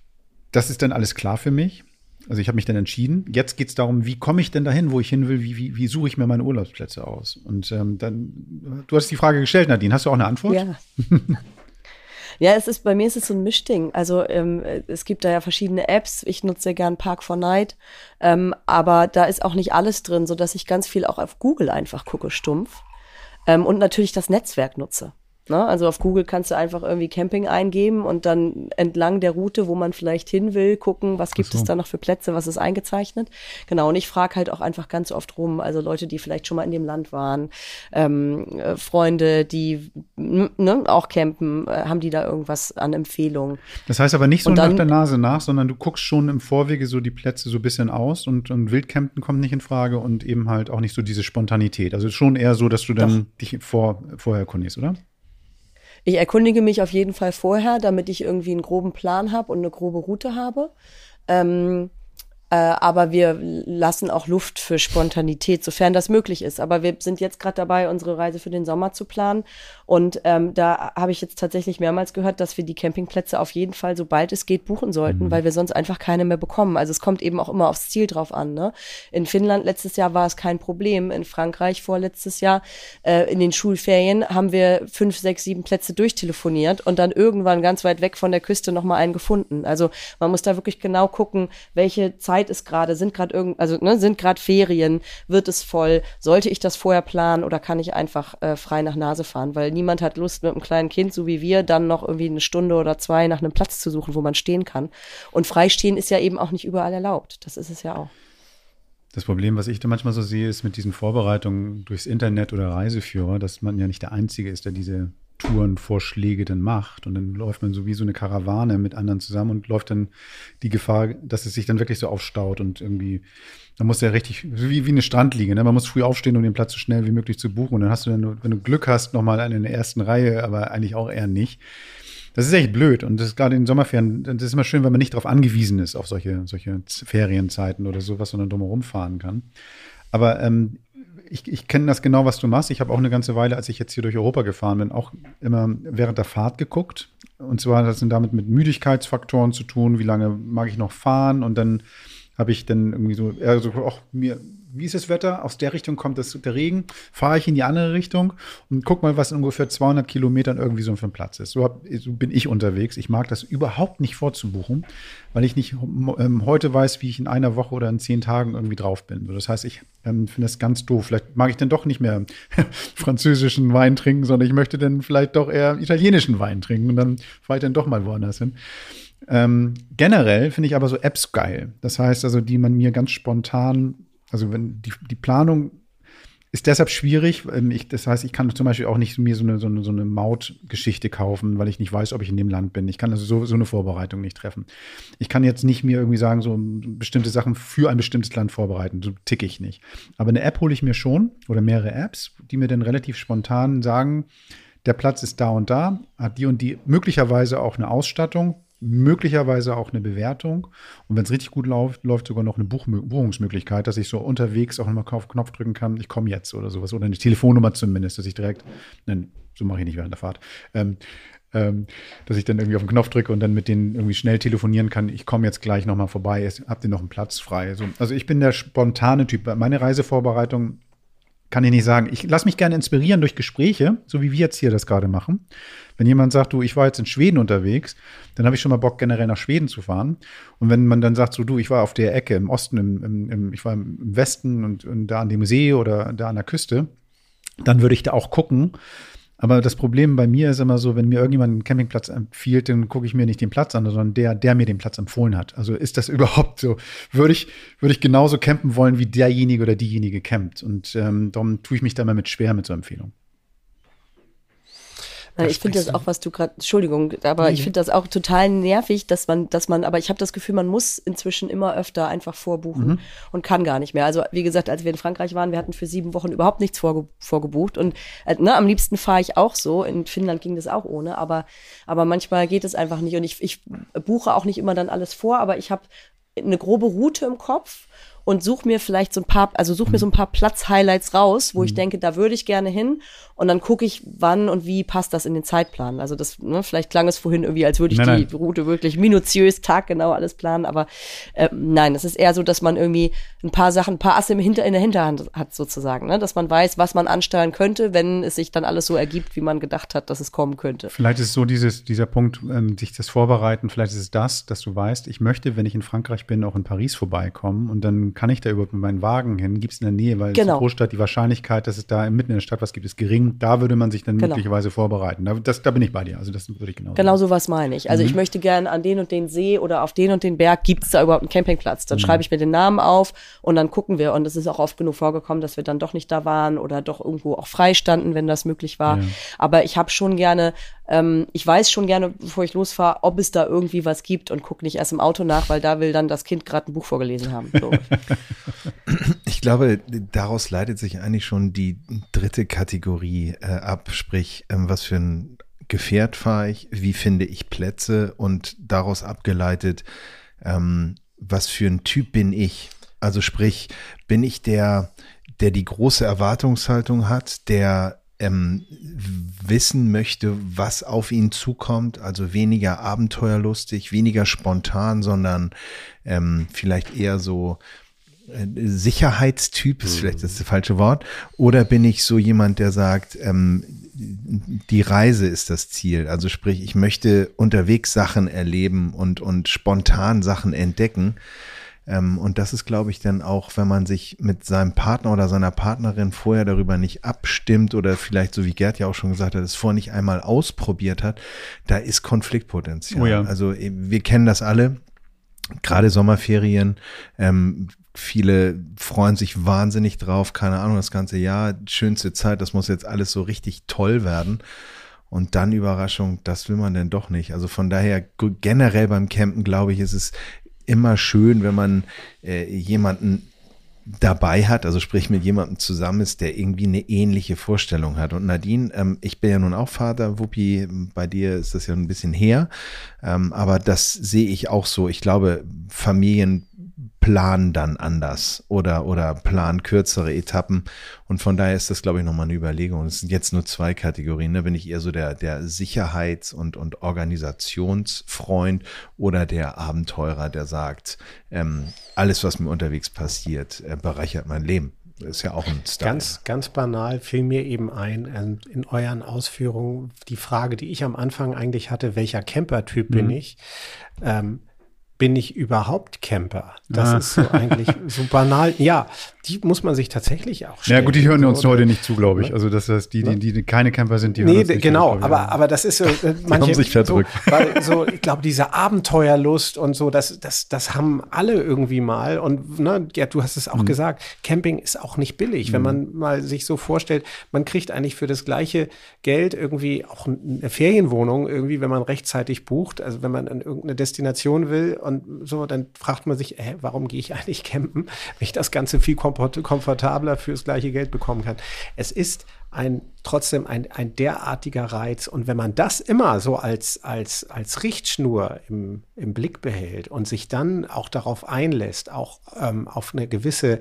das ist dann alles klar für mich. Also ich habe mich dann entschieden. Jetzt geht es darum, wie komme ich denn dahin, wo ich hin will? Wie, wie, wie suche ich mir meine Urlaubsplätze aus? Und ähm, dann, du hast die Frage gestellt, Nadine. Hast du auch eine Antwort? Ja. Ja, es ist, bei mir ist es so ein Mischding. Also ähm, es gibt da ja verschiedene Apps. Ich nutze gern Park four Night. Ähm, aber da ist auch nicht alles drin, sodass ich ganz viel auch auf Google einfach gucke, stumpf. Ähm, und natürlich das Netzwerk nutze. Ne? Also auf Google kannst du einfach irgendwie Camping eingeben und dann entlang der Route, wo man vielleicht hin will, gucken, was gibt Ach so. es da noch für Plätze, was ist eingezeichnet. Genau, und ich frage halt auch einfach ganz oft rum, also Leute, die vielleicht schon mal in dem Land waren, ähm, äh, Freunde, die ne, auch campen, äh, haben die da irgendwas an Empfehlungen. Das heißt aber nicht so Und dann- nach der Nase nach, sondern du guckst schon im Vorwege so die Plätze so ein bisschen aus und, und Wildcampen kommt nicht in Frage und eben halt auch nicht so diese Spontanität. Also schon eher so, dass du dann dich vor, vorher erkundest, oder? Ich erkundige mich auf jeden Fall vorher, damit ich irgendwie einen groben Plan habe und eine grobe Route habe. Ähm, äh, aber wir lassen auch Luft für Spontanität, sofern das möglich ist. Aber wir sind jetzt gerade dabei, unsere Reise für den Sommer zu planen. Und ähm, da habe ich jetzt tatsächlich mehrmals gehört, dass wir die Campingplätze auf jeden Fall, sobald es geht, buchen sollten, mhm. weil wir sonst einfach keine mehr bekommen. Also es kommt eben auch immer aufs Ziel drauf an. Ne? In Finnland letztes Jahr war es kein Problem. In Frankreich vorletztes Jahr, äh, in den Schulferien, haben wir fünf, sechs, sieben Plätze durchtelefoniert und dann irgendwann ganz weit weg von der Küste nochmal einen gefunden. Also man muss da wirklich genau gucken, welche Zeit ist gerade, sind gerade irgend, also ne, sind gerade Ferien, wird es voll, sollte ich das vorher planen oder kann ich einfach äh, frei nach Nase fahren, weil niemand hat Lust mit einem kleinen Kind, so wie wir, dann noch irgendwie eine Stunde oder zwei nach einem Platz zu suchen, wo man stehen kann. Und freistehen ist ja eben auch nicht überall erlaubt, das ist es ja auch. Das Problem, was ich da manchmal so sehe, ist mit diesen Vorbereitungen durchs Internet oder Reiseführer, dass man ja nicht der Einzige ist, der diese Tourenvorschläge dann macht und dann läuft man so wie so eine Karawane mit anderen zusammen und läuft dann die Gefahr, dass es sich dann wirklich so aufstaut und irgendwie, man muss ja richtig, wie, wie eine Strandliege, ne? Man muss früh aufstehen, um den Platz so schnell wie möglich zu buchen und dann hast du dann, wenn du Glück hast, nochmal einen in der ersten Reihe, aber eigentlich auch eher nicht. Das ist echt blöd und das ist gerade in den Sommerferien, das ist immer schön, wenn man nicht darauf angewiesen ist, auf solche, solche Ferienzeiten oder sowas, sondern drumherum fahren kann. Aber ähm, Ich, ich kenne das genau, was du machst. Ich habe auch eine ganze Weile, als ich jetzt hier durch Europa gefahren bin, auch immer während der Fahrt geguckt. Und zwar hat das dann damit mit Müdigkeitsfaktoren zu tun. Wie lange mag ich noch fahren? Und dann habe ich dann irgendwie so, eher so, ach, mir, wie ist das Wetter? Aus der Richtung kommt das, der Regen. Fahre ich in die andere Richtung und guck mal, was in ungefähr zweihundert Kilometern irgendwie so für ein Platz ist. So, hab, so bin ich unterwegs. Ich mag das überhaupt nicht vorzubuchen, weil ich nicht ähm, heute weiß, wie ich in einer Woche oder in zehn Tagen irgendwie drauf bin. So, das heißt, ich ähm, finde das ganz doof. Vielleicht mag ich dann doch nicht mehr französischen Wein trinken, sondern ich möchte dann vielleicht doch eher italienischen Wein trinken und dann fahre ich dann doch mal woanders hin. Ähm, generell finde ich aber so Apps geil. Das heißt also, die man mir ganz spontan, also wenn die, die Planung ist deshalb schwierig. Ähm, ich, das heißt, ich kann zum Beispiel auch nicht mir so eine, so eine, so eine Mautgeschichte kaufen, weil ich nicht weiß, ob ich in dem Land bin. Ich kann also so, so eine Vorbereitung nicht treffen. Ich kann jetzt nicht mir irgendwie sagen, so bestimmte Sachen für ein bestimmtes Land vorbereiten. So ticke ich nicht. Aber eine App hole ich mir schon oder mehrere Apps, die mir dann relativ spontan sagen, der Platz ist da und da, hat die und die möglicherweise auch eine Ausstattung, möglicherweise auch eine Bewertung und wenn es richtig gut läuft, läuft sogar noch eine Buch- Buchungsmöglichkeit, dass ich so unterwegs auch nochmal auf Knopf drücken kann, ich komme jetzt oder sowas oder eine Telefonnummer zumindest, dass ich direkt, nein, so mache ich nicht während der Fahrt, ähm, ähm, dass ich dann irgendwie auf den Knopf drücke und dann mit denen irgendwie schnell telefonieren kann, ich komme jetzt gleich nochmal vorbei, habt ihr noch einen Platz frei? So, also ich bin der spontane Typ, meine Reisevorbereitung kann ich nicht sagen. Ich lasse mich gerne inspirieren durch Gespräche, so wie wir jetzt hier das gerade machen. Wenn jemand sagt, du, ich war jetzt in Schweden unterwegs, dann habe ich schon mal Bock, generell nach Schweden zu fahren. Und wenn man dann sagt, so du, ich war auf der Ecke im Osten, im, im, im, ich war im Westen und, und da an dem See oder da an der Küste, dann würde ich da auch gucken. Aber das Problem bei mir ist immer so, wenn mir irgendjemand einen Campingplatz empfiehlt, dann gucke ich mir nicht den Platz an, sondern der, der mir den Platz empfohlen hat. Also ist das überhaupt so? Würde ich, würde ich genauso campen wollen, wie derjenige oder diejenige campt? Und ähm, darum tue ich mich da mal mit schwer mit so Empfehlungen. Da ich finde das auch, was du gerade, Entschuldigung, aber mhm. ich finde das auch total nervig, dass man, dass man, aber ich habe das Gefühl, man muss inzwischen immer öfter einfach vorbuchen mhm. und kann gar nicht mehr. Also wie gesagt, als wir in Frankreich waren, wir hatten für sieben Wochen überhaupt nichts vorge- vorgebucht und äh, ne, am liebsten fahre ich auch so. In Finnland ging das auch ohne, aber, aber manchmal geht es einfach nicht und ich, ich buche auch nicht immer dann alles vor, aber ich habe eine grobe Route im Kopf. und suche mir vielleicht so ein paar, also suche mir so ein paar Platz-Highlights raus, wo ich denke, da würde ich gerne hin und dann gucke ich, wann und wie passt das in den Zeitplan. Also das, ne, vielleicht klang es vorhin irgendwie, als würde ich nein, die nein. Route wirklich minutiös, taggenau alles planen, aber äh, nein, es ist eher so, dass man irgendwie ein paar Sachen, ein paar Asse im Hinter, in der Hinterhand hat sozusagen, ne? Dass man weiß, was man ansteuern könnte, wenn es sich dann alles so ergibt, wie man gedacht hat, dass es kommen könnte. Vielleicht ist es so dieses, dieser Punkt, ähm, sich das vorbereiten, vielleicht ist es das, dass du weißt, ich möchte, wenn ich in Frankreich bin, auch in Paris vorbeikommen und dann kann ich da überhaupt mit meinem Wagen hin, gibt es in der Nähe, weil es Genau. eine Großstadt, die Wahrscheinlichkeit, dass es da mitten in der Stadt was gibt, ist gering. Da würde man sich dann Genau. möglicherweise vorbereiten. Da, das, da bin ich bei dir, also das würde ich genau Genau sowas meine ich. Also ich möchte gerne an den und den See oder auf den und den Berg, gibt es da überhaupt einen Campingplatz? Dann schreibe ich mir den Namen auf und dann gucken wir. Und es ist auch oft genug vorgekommen, dass wir dann doch nicht da waren oder doch irgendwo auch frei standen, wenn das möglich war. Ja. Aber ich habe schon gerne, ähm, ich weiß schon gerne, bevor ich losfahre, ob es da irgendwie was gibt und gucke nicht erst im Auto nach, weil da will dann das Kind gerade ein Buch vorgelesen haben. So. Ich glaube, daraus leitet sich eigentlich schon die dritte Kategorie äh, ab, sprich, ähm, was für ein Gefährt fahre ich, wie finde ich Plätze und daraus abgeleitet, ähm, was für ein Typ bin ich? Also sprich, bin ich der, der die große Erwartungshaltung hat, der ähm, wissen möchte, was auf ihn zukommt, also weniger abenteuerlustig, weniger spontan, sondern ähm, vielleicht eher so Sicherheitstyp ist vielleicht das falsche Wort, oder bin ich so jemand, der sagt, ähm, die Reise ist das Ziel, also sprich, ich möchte unterwegs Sachen erleben und, und spontan Sachen entdecken, ähm, und das ist, glaube ich, dann auch, wenn man sich mit seinem Partner oder seiner Partnerin vorher darüber nicht abstimmt oder vielleicht, so wie Gerd ja auch schon gesagt hat, es vorher nicht einmal ausprobiert hat, da ist Konfliktpotenzial. Oh ja. Also wir kennen das alle, gerade Sommerferien, ähm, viele freuen sich wahnsinnig drauf, keine Ahnung, das ganze Jahr, schönste Zeit, das muss jetzt alles so richtig toll werden. Und dann Überraschung, das will man denn doch nicht. Also von daher generell beim Campen, glaube ich, ist es immer schön, wenn man äh, jemanden dabei hat, also sprich mit jemandem zusammen ist, der irgendwie eine ähnliche Vorstellung hat. Und Nadine, ähm, ich bin ja nun auch Vater, Wuppi, bei dir ist das ja ein bisschen her, ähm, aber das sehe ich auch so. Ich glaube, Familien planen dann anders oder, oder planen kürzere Etappen und von daher ist das, glaube ich, nochmal eine Überlegung. Es sind jetzt nur zwei Kategorien, da bin ich eher so der, der Sicherheits- und, und Organisationsfreund oder der Abenteurer, der sagt, ähm, alles, was mir unterwegs passiert, äh, bereichert mein Leben. Das ist ja auch ein Style. Ganz, ganz banal fiel mir eben ein, in euren Ausführungen die Frage, die ich am Anfang eigentlich hatte, welcher Camper-Typ bin ich? Ähm, bin ich überhaupt Camper? Das Ah. ist so eigentlich so banal. Ja, die muss man sich tatsächlich auch stellen. Ja gut, die hören uns So, heute nicht zu, glaube ich. ne? Also das heißt, die, die, die keine Camper sind, die hören Nee, uns nicht genau, zu, glaub ich. aber, aber das ist so, äh, manche, haben sich verdrückt. So, weil so, ich glaube, diese Abenteuerlust und so, das, das, das haben alle irgendwie mal. Und ne, ja, du hast es auch Mhm. gesagt, Camping ist auch nicht billig. Wenn man mal sich so vorstellt, man kriegt eigentlich für das gleiche Geld irgendwie auch eine Ferienwohnung, irgendwie, wenn man rechtzeitig bucht. Also wenn man an irgendeine Destination will und so, dann fragt man sich, äh, warum gehe ich eigentlich campen, wenn ich das Ganze viel komport- komfortabler fürs gleiche Geld bekommen kann. Es ist ein, trotzdem ein, ein derartiger Reiz. Und wenn man das immer so als, als, als Richtschnur im, im Blick behält und sich dann auch darauf einlässt, auch ähm, auf eine gewisse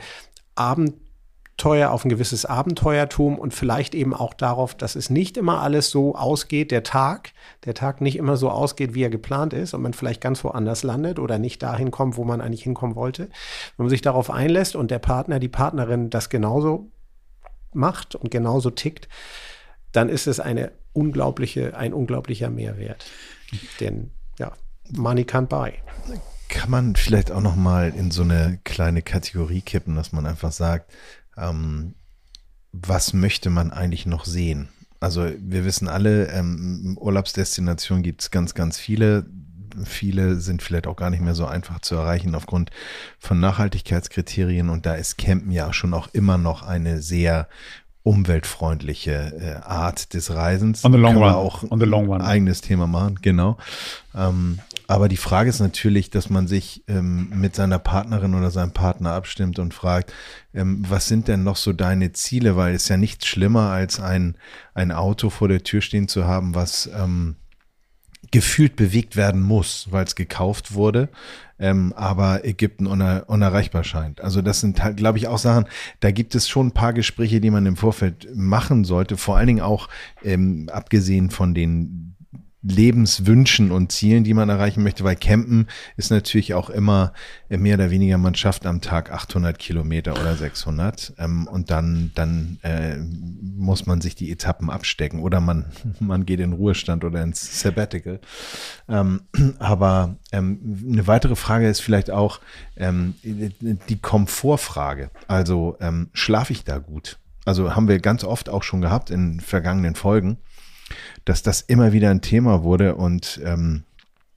Abenteuer, auf ein gewisses Abenteuertum und vielleicht eben auch darauf, dass es nicht immer alles so ausgeht, der Tag, der Tag nicht immer so ausgeht, wie er geplant ist und man vielleicht ganz woanders landet oder nicht dahin kommt, wo man eigentlich hinkommen wollte. Wenn man sich darauf einlässt und der Partner, die Partnerin das genauso macht und genauso tickt, dann ist es eine unglaubliche, ein unglaublicher Mehrwert. Denn ja, money can't buy. Kann man vielleicht auch noch mal in so eine kleine Kategorie kippen, dass man einfach sagt, ähm, was möchte man eigentlich noch sehen? Also wir wissen alle, ähm, Urlaubsdestinationen gibt es ganz, ganz viele. Viele sind vielleicht auch gar nicht mehr so einfach zu erreichen aufgrund von Nachhaltigkeitskriterien und da ist Campen ja schon auch immer noch eine sehr umweltfreundliche äh, Art des Reisens. On the long Können wir run. auch On the long ein run. eigenes Thema machen, genau. Ähm, aber die Frage ist natürlich, dass man sich ähm, mit seiner Partnerin oder seinem Partner abstimmt und fragt, ähm, was sind denn noch so deine Ziele? Weil es ist ja nichts schlimmer, als ein, ein Auto vor der Tür stehen zu haben, was ähm, gefühlt bewegt werden muss, weil es gekauft wurde, ähm, aber Ägypten uner, unerreichbar scheint. Also das sind halt, glaube ich, auch Sachen, da gibt es schon ein paar Gespräche, die man im Vorfeld machen sollte, vor allen Dingen auch ähm, abgesehen von den Lebenswünschen und Zielen, die man erreichen möchte, weil Campen ist natürlich auch immer mehr oder weniger, man schafft am Tag achthundert Kilometer oder sechshundert ähm, und dann dann äh, muss man sich die Etappen abstecken oder man man geht in Ruhestand oder ins Sabbatical. Ähm, aber ähm, eine weitere Frage ist vielleicht auch ähm, die Komfortfrage. Also ähm, schlafe ich da gut? Also haben wir ganz oft auch schon gehabt in vergangenen Folgen, dass das immer wieder ein Thema wurde und ähm,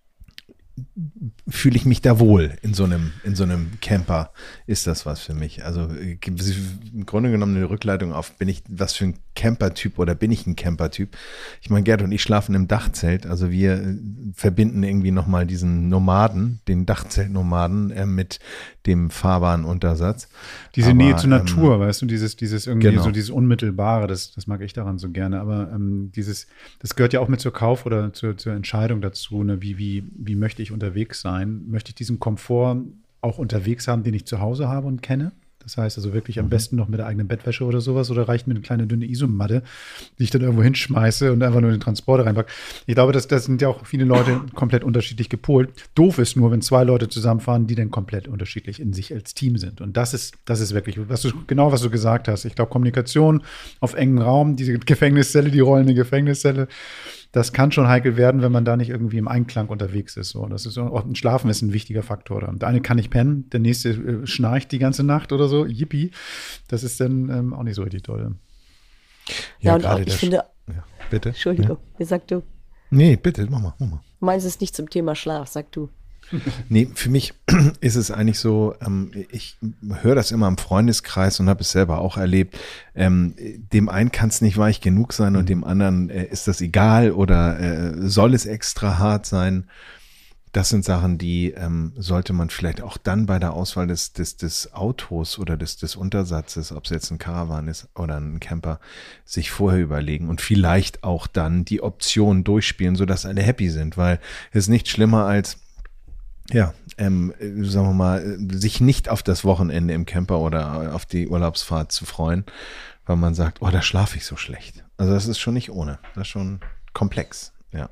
fühle ich mich da wohl in so einem in so einem Camper, ist das was für mich? Also gibt es im Grunde genommen eine Rückleitung auf, bin ich was für ein Camper-Typ oder bin ich ein Camper-Typ? Ich meine, Gerd und ich schlafen im Dachzelt, also wir verbinden irgendwie nochmal diesen Nomaden, den Dachzeltnomaden äh, mit dem fahrbaren Untersatz. Diese aber, Nähe zur Natur, ähm, weißt du, dieses, dieses irgendwie genau. so dieses Unmittelbare, das, das mag ich daran so gerne. Aber ähm, dieses, das gehört ja auch mit zur Kauf oder zur, zur Entscheidung dazu, ne? Wie, wie, wie möchte ich unterwegs sein? Möchte ich diesen Komfort auch unterwegs haben, den ich zu Hause habe und kenne? Das heißt also wirklich am besten noch mit der eigenen Bettwäsche oder sowas, oder reicht mir eine kleine dünne Isomatte, die ich dann irgendwo hinschmeiße und einfach nur in den Transporter reinpacke. Ich glaube, das, das sind ja auch viele Leute komplett unterschiedlich gepolt. Doof ist nur, wenn zwei Leute zusammenfahren, die dann komplett unterschiedlich in sich als Team sind. Und das ist, das ist wirklich, was du, genau was du gesagt hast. Ich glaube, Kommunikation auf engem Raum, diese Gefängniszelle, die rollende Gefängniszelle, das kann schon heikel werden, wenn man da nicht irgendwie im Einklang unterwegs ist. So, das ist auch ein Schlafen ist ein wichtiger Faktor. Der eine kann nicht pennen, der nächste äh, schnarcht die ganze Nacht oder so. Yippie. Das ist dann ähm, auch nicht so richtig toll. Ja, ja und auch, ich finde, ja, bitte. Entschuldigung, ja. Sag du. Nee, bitte, mach mal, mach mal. Meins ist nicht zum Thema Schlaf, sag du. Nee, für mich ist es eigentlich so, ähm, ich höre das immer im Freundeskreis und habe es selber auch erlebt. Ähm, dem einen kann es nicht weich genug sein und dem anderen äh, ist das egal oder äh, soll es extra hart sein. Das sind Sachen, die ähm, sollte man vielleicht auch dann bei der Auswahl des, des, des Autos oder des, des Untersatzes, ob es jetzt ein Caravan ist oder ein Camper, sich vorher überlegen und vielleicht auch dann die Optionen durchspielen, sodass alle happy sind, weil es ist nicht schlimmer als Ja, ähm, sagen wir mal, sich nicht auf das Wochenende im Camper oder auf die Urlaubsfahrt zu freuen, weil man sagt, oh, da schlafe ich so schlecht. Also das ist schon nicht ohne, das ist schon komplex, ja.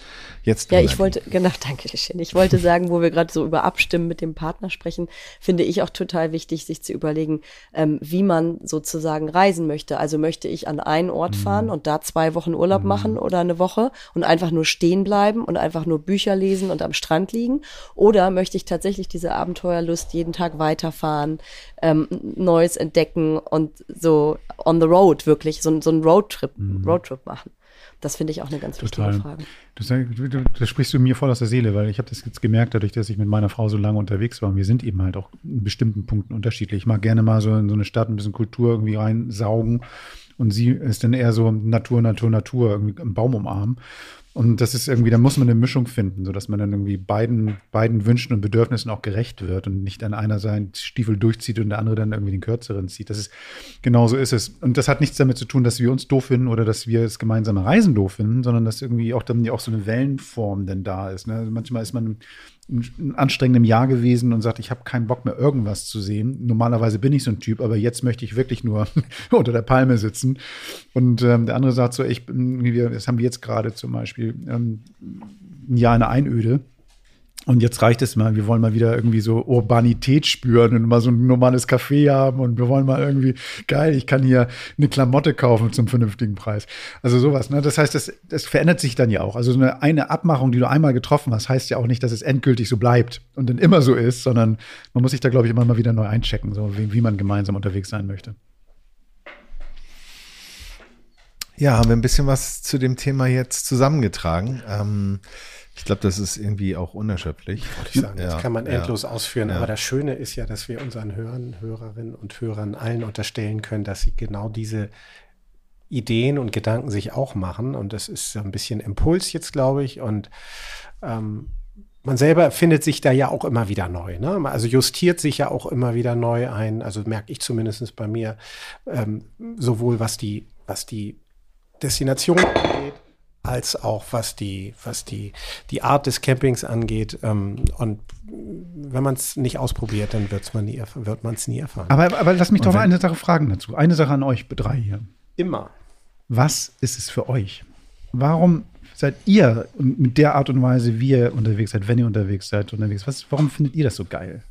Jetzt ja, ich wollte, genau, danke schön. Ich wollte sagen, wo wir gerade so über Abstimmen mit dem Partner sprechen, finde ich auch total wichtig, sich zu überlegen, ähm, wie man sozusagen reisen möchte. Also möchte ich an einen Ort mhm. fahren und da zwei Wochen Urlaub mhm. machen oder eine Woche und einfach nur stehen bleiben und einfach nur Bücher lesen und am Strand liegen? Oder möchte ich tatsächlich diese Abenteuerlust jeden Tag weiterfahren, ähm, Neues entdecken und so on the road wirklich, so, so einen Roadtrip, mhm. Roadtrip machen? Das finde ich auch eine ganz Total. wichtige Frage. Das, das, das sprichst du mir voll aus der Seele, weil ich habe das jetzt gemerkt, dadurch, dass ich mit meiner Frau so lange unterwegs war. Und wir sind eben halt auch in bestimmten Punkten unterschiedlich. Ich mag gerne mal so in so eine Stadt ein bisschen Kultur irgendwie reinsaugen. Und sie ist dann eher so Natur, Natur, Natur, irgendwie einen Baum umarmen. Und das ist irgendwie, da muss man eine Mischung finden, sodass man dann irgendwie beiden, beiden Wünschen und Bedürfnissen auch gerecht wird und nicht dann einer seinen Stiefel durchzieht und der andere dann irgendwie den kürzeren zieht. Das ist, genau so ist es. Und das hat nichts damit zu tun, dass wir uns doof finden oder dass wir das gemeinsame Reisen doof finden, sondern dass irgendwie auch dann auch so eine Wellenform denn da ist. Ne? Also manchmal ist man in anstrengendem Jahr gewesen und sagt, ich habe keinen Bock mehr, irgendwas zu sehen. Normalerweise bin ich so ein Typ, aber jetzt möchte ich wirklich nur unter der Palme sitzen. Und ähm, der andere sagt so, ich bin, wie wir, das haben wir jetzt gerade zum Beispiel, ähm, ein Jahr in der Einöde. Und jetzt reicht es mal, wir wollen mal wieder irgendwie so Urbanität spüren und mal so ein normales Café haben und wir wollen mal irgendwie, geil, ich kann hier eine Klamotte kaufen zum vernünftigen Preis. Also sowas, ne? Das heißt, das, das verändert sich dann ja auch. Also so eine, eine Abmachung, die du einmal getroffen hast, heißt ja auch nicht, dass es endgültig so bleibt und dann immer so ist, sondern man muss sich da, glaube ich, immer mal wieder neu einchecken, so wie, wie man gemeinsam unterwegs sein möchte. Ja, haben wir ein bisschen was zu dem Thema jetzt zusammengetragen. Ähm, Ich glaube, das ist irgendwie auch unerschöpflich. Wollte ich sagen, das ja, kann man endlos ja, ausführen. ja. Aber das Schöne ist ja, dass wir unseren Hörern, Hörerinnen und Hörern allen unterstellen können, dass sie genau diese Ideen und Gedanken sich auch machen. Und das ist so ein bisschen Impuls jetzt, glaube ich. Und ähm, man selber findet sich da ja auch immer wieder neu. Ne? Also justiert sich ja auch immer wieder neu ein. Also merke ich zumindest bei mir, ähm, sowohl was die, was die Destination angeht, als auch was die, was die, die Art des Campings angeht. Ähm, und wenn man es nicht ausprobiert, dann wird's man nie, wird man es nie erfahren. Aber, aber lass mich doch mal eine Sache fragen dazu. Eine Sache an euch drei hier. Immer. Was ist es für euch? Warum seid ihr mit der Art und Weise, wie ihr unterwegs seid, wenn ihr unterwegs seid, unterwegs? Was, warum findet ihr das so geil?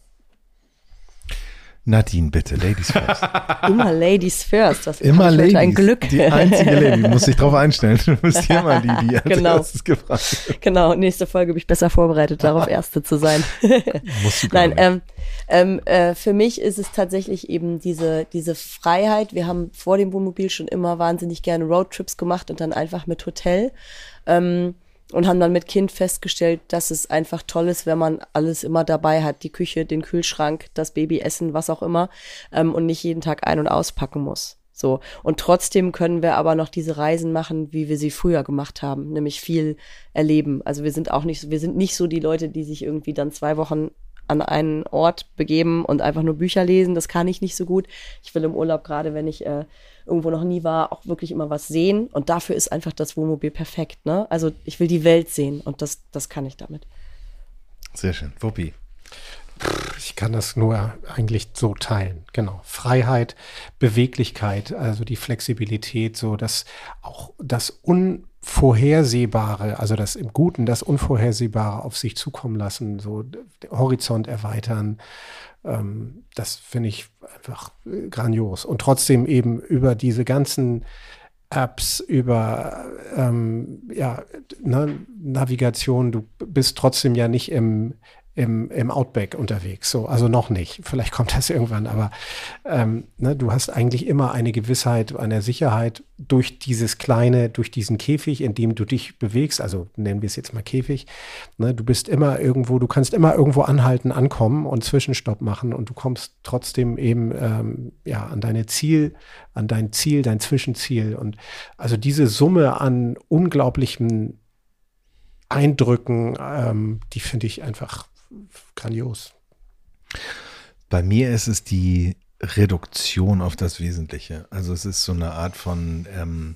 Nadine, bitte, Ladies first. Immer Ladies first. Das Immer ist Ladies. ein Glück. Die einzige Lady, muss sich drauf einstellen. Du bist hier mal die, die als Genau. erstes gefragt wird. Genau, nächste Folge bin ich besser vorbereitet, darauf Erste zu sein. Musst du gar Nein, nicht. ähm, ähm, äh, für mich ist es tatsächlich eben diese, diese Freiheit. Wir haben vor dem Wohnmobil schon immer wahnsinnig gerne Roadtrips gemacht und dann einfach mit Hotel. Ähm, und haben dann mit Kind festgestellt, dass es einfach toll ist, wenn man alles immer dabei hat. Die Küche, den Kühlschrank, das Babyessen, was auch immer. Ähm, und nicht jeden Tag ein- und auspacken muss. So. Und trotzdem können wir aber noch diese Reisen machen, wie wir sie früher gemacht haben. Nämlich viel erleben. Also wir sind auch nicht, wir sind nicht so die Leute, die sich irgendwie dann zwei Wochen an einen Ort begeben und einfach nur Bücher lesen. Das kann ich nicht so gut. Ich will im Urlaub, gerade wenn ich äh, irgendwo noch nie war, auch wirklich immer was sehen. Und dafür ist einfach das Wohnmobil perfekt. Ne? Also ich will die Welt sehen und das, das kann ich damit. Sehr schön. Wuppi. Ich kann das nur eigentlich so teilen. Genau. Freiheit, Beweglichkeit, also die Flexibilität, so dass auch das Unvorhersehbare, also das im Guten, das Unvorhersehbare auf sich zukommen lassen, so den Horizont erweitern. Ähm, das finde ich einfach äh, grandios. Und trotzdem eben über diese ganzen Apps, über ähm, ja, ne, Navigation, du bist trotzdem ja nicht im Im, im Outback unterwegs, so, also noch nicht. Vielleicht kommt das irgendwann, aber ähm, ne, du hast eigentlich immer eine Gewissheit, eine Sicherheit durch dieses kleine, durch diesen Käfig, in dem du dich bewegst, also nennen wir es jetzt mal Käfig, ne, du bist immer irgendwo, du kannst immer irgendwo anhalten, ankommen und Zwischenstopp machen und du kommst trotzdem eben ähm, ja, an deine Ziel, an dein Ziel, dein Zwischenziel und also diese Summe an unglaublichen Eindrücken, ähm, die finde ich einfach grandios. Bei mir ist es die Reduktion auf das Wesentliche. Also es ist so eine Art von ähm,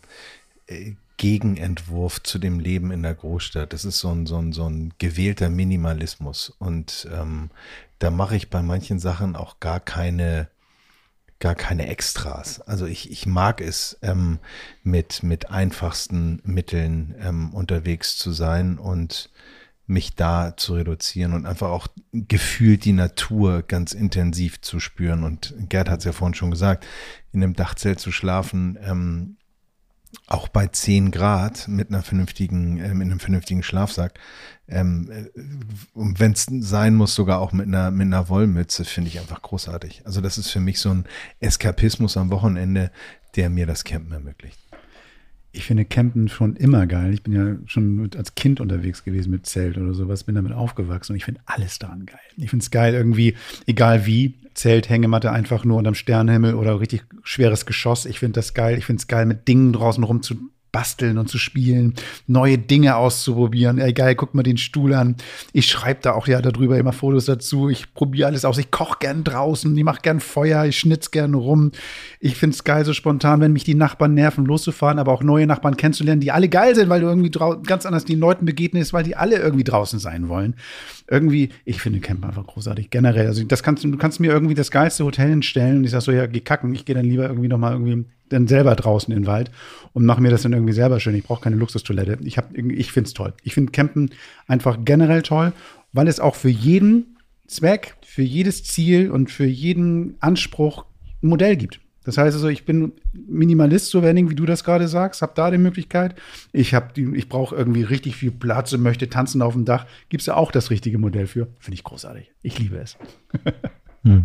Gegenentwurf zu dem Leben in der Großstadt. Es ist so ein, so ein, so ein gewählter Minimalismus. Und ähm, da mache ich bei manchen Sachen auch gar keine gar keine Extras. Also ich, ich mag es, ähm, mit, mit einfachsten Mitteln ähm, unterwegs zu sein und mich da zu reduzieren und einfach auch gefühlt die Natur ganz intensiv zu spüren. Und Gerd hat es ja vorhin schon gesagt, in einem Dachzelt zu schlafen, ähm, auch bei zehn Grad mit einer vernünftigen, äh, mit einem vernünftigen Schlafsack, ähm, äh, und wenn es sein muss, sogar auch mit einer, mit einer Wollmütze, finde ich einfach großartig. Also das ist für mich so ein Eskapismus am Wochenende, der mir das Campen ermöglicht. Ich finde Campen schon immer geil. Ich bin ja schon mit, als Kind unterwegs gewesen mit Zelt oder sowas, bin damit aufgewachsen und ich finde alles daran geil. Ich finde es geil irgendwie, egal wie, Zelt, Hängematte einfach nur unterm Sternenhimmel oder richtig schweres Geschoss. Ich finde das geil. Ich finde es geil, mit Dingen draußen rum zu basteln und zu spielen, neue Dinge auszuprobieren. Ey, geil, guck mal den Stuhl an. Ich schreibe da auch ja darüber immer Fotos dazu. Ich probiere alles aus. Ich koche gern draußen. Ich mache gern Feuer. Ich schnitz gern rum. Ich finde es geil, so spontan, wenn mich die Nachbarn nerven, loszufahren, aber auch neue Nachbarn kennenzulernen, die alle geil sind, weil du irgendwie drau- ganz anders den Leuten begegnest, weil die alle irgendwie draußen sein wollen. Irgendwie, ich finde Campen einfach großartig. Generell. Also das kannst du, du kannst mir irgendwie das geilste Hotel hinstellen und ich sag so, ja, geh kacken. Ich gehe dann lieber irgendwie noch mal irgendwie dann selber draußen in den Wald und mache mir das dann irgendwie selber schön. Ich brauche keine Luxustoilette. Ich hab, ich finde es toll. Ich finde Campen einfach generell toll, weil es auch für jeden Zweck, für jedes Ziel und für jeden Anspruch ein Modell gibt. Das heißt also, ich bin Minimalist, so wenig, wie du das gerade sagst, habe da die Möglichkeit. Ich habe die, ich brauche irgendwie richtig viel Platz und möchte tanzen auf dem Dach. Gibt es ja auch das richtige Modell für. Finde ich großartig. Ich liebe es. Hm.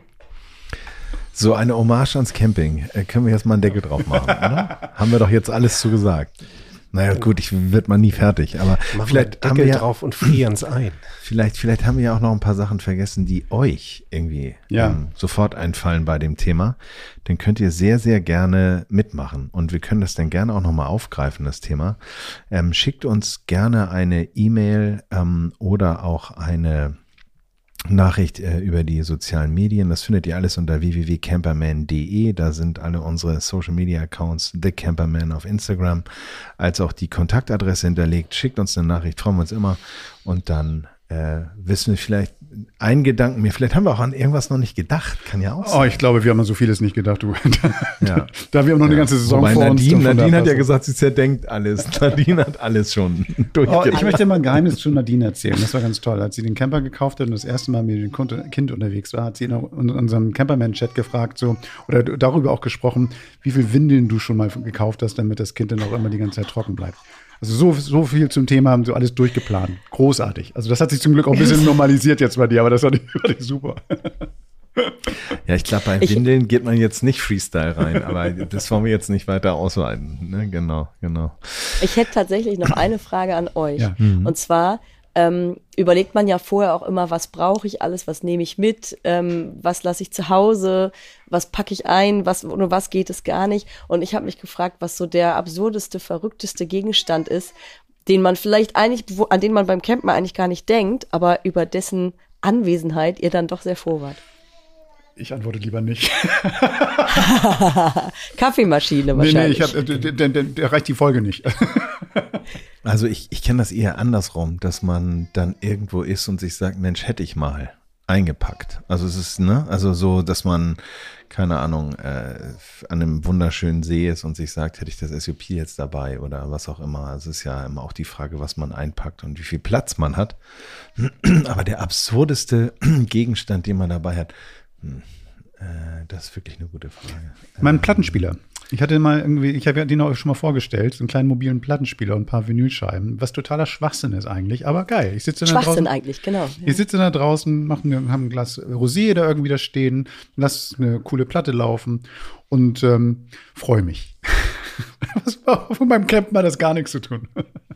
So eine Hommage ans Camping. Äh, können wir jetzt mal einen Deckel drauf machen, oder? Haben wir doch jetzt alles zu gesagt. Naja, gut, ich wird man nie fertig, aber Machen vielleicht wir haben Deckel wir ja, drauf und frieren es ein. vielleicht, vielleicht haben wir ja auch noch ein paar Sachen vergessen, die euch irgendwie Ja. ähm, sofort einfallen bei dem Thema. Dann könnt ihr sehr, sehr gerne mitmachen und wir können das dann gerne auch nochmal aufgreifen, das Thema. Ähm, schickt uns gerne eine E-Mail ähm, oder auch eine Nachricht äh, über die sozialen Medien. Das findet ihr alles unter w w w punkt camperman punkt d e. Da sind alle unsere Social Media Accounts, The Camperman auf Instagram, als auch die Kontaktadresse hinterlegt. Schickt uns eine Nachricht, freuen wir uns immer. Und dann äh, wissen wir vielleicht einen Gedanken mehr. Vielleicht haben wir auch an irgendwas noch nicht gedacht. Kann ja auch sein. Oh, ich glaube, wir haben an so vieles nicht gedacht. Du. Ja. Da wir haben noch eine Ja. ganze Saison Wobei vor Nadine, uns. Nadine hat ja gesagt, sie zerdenkt alles. Nadine hat alles schon Oh, durchgedacht. ich möchte mal ein Geheimnis zu Nadine erzählen. Das war ganz toll. Als sie den Camper gekauft hat und das erste Mal mit dem Kind unterwegs war, hat sie in unserem Camperman-Chat gefragt, so, oder darüber auch gesprochen, wie viel Windeln du schon mal gekauft hast, damit das Kind dann auch immer die ganze Zeit trocken bleibt. Also so, so viel zum Thema, haben so alles durchgeplant. Großartig. Also das hat sich zum Glück auch ein bisschen normalisiert jetzt bei dir, aber das war nicht, war nicht super. Ja, ich glaube, bei Ich- Windeln geht man jetzt nicht Freestyle rein, aber das wollen wir jetzt nicht weiter ausweiten. Ne? Genau, genau. Ich hätte tatsächlich noch eine Frage an euch. Ja. Und zwar ähm, überlegt man ja vorher auch immer, was brauche ich alles, was nehme ich mit, ähm, was lasse ich zu Hause, was packe ich ein, was ohne was geht es gar nicht. Und ich habe mich gefragt, was so der absurdeste, verrückteste Gegenstand ist, den man vielleicht eigentlich, wo, an den man beim Campen eigentlich gar nicht denkt, aber über dessen Anwesenheit ihr dann doch sehr froh wart. Ich antworte lieber nicht. Kaffeemaschine Nee, nee, wahrscheinlich. ich hab, der, der, der, der reicht die Folge nicht. Also ich, ich kenne das eher andersrum, dass man dann irgendwo ist und sich sagt, Mensch, hätte ich mal eingepackt. Also es ist, ne, also so, dass man, keine Ahnung, äh, an einem wunderschönen See ist und sich sagt, hätte ich das S U P jetzt dabei oder was auch immer. Also es ist ja immer auch die Frage, was man einpackt und wie viel Platz man hat. Aber der absurdeste Gegenstand, den man dabei hat, hm, äh, das ist wirklich eine gute Frage. Mein Plattenspieler. Ich hatte mal irgendwie, ich habe ja den auch schon mal vorgestellt, so einen kleinen mobilen Plattenspieler und ein paar Vinylscheiben, was totaler Schwachsinn ist eigentlich, aber geil. Ich sitze da Schwachsinn draußen. eigentlich, genau. Ich sitze da draußen, machen, haben ein Glas Rosé da irgendwie da stehen, lass eine coole Platte laufen und ähm, freue mich. Was war von meinem Campen hat das gar nichts zu tun.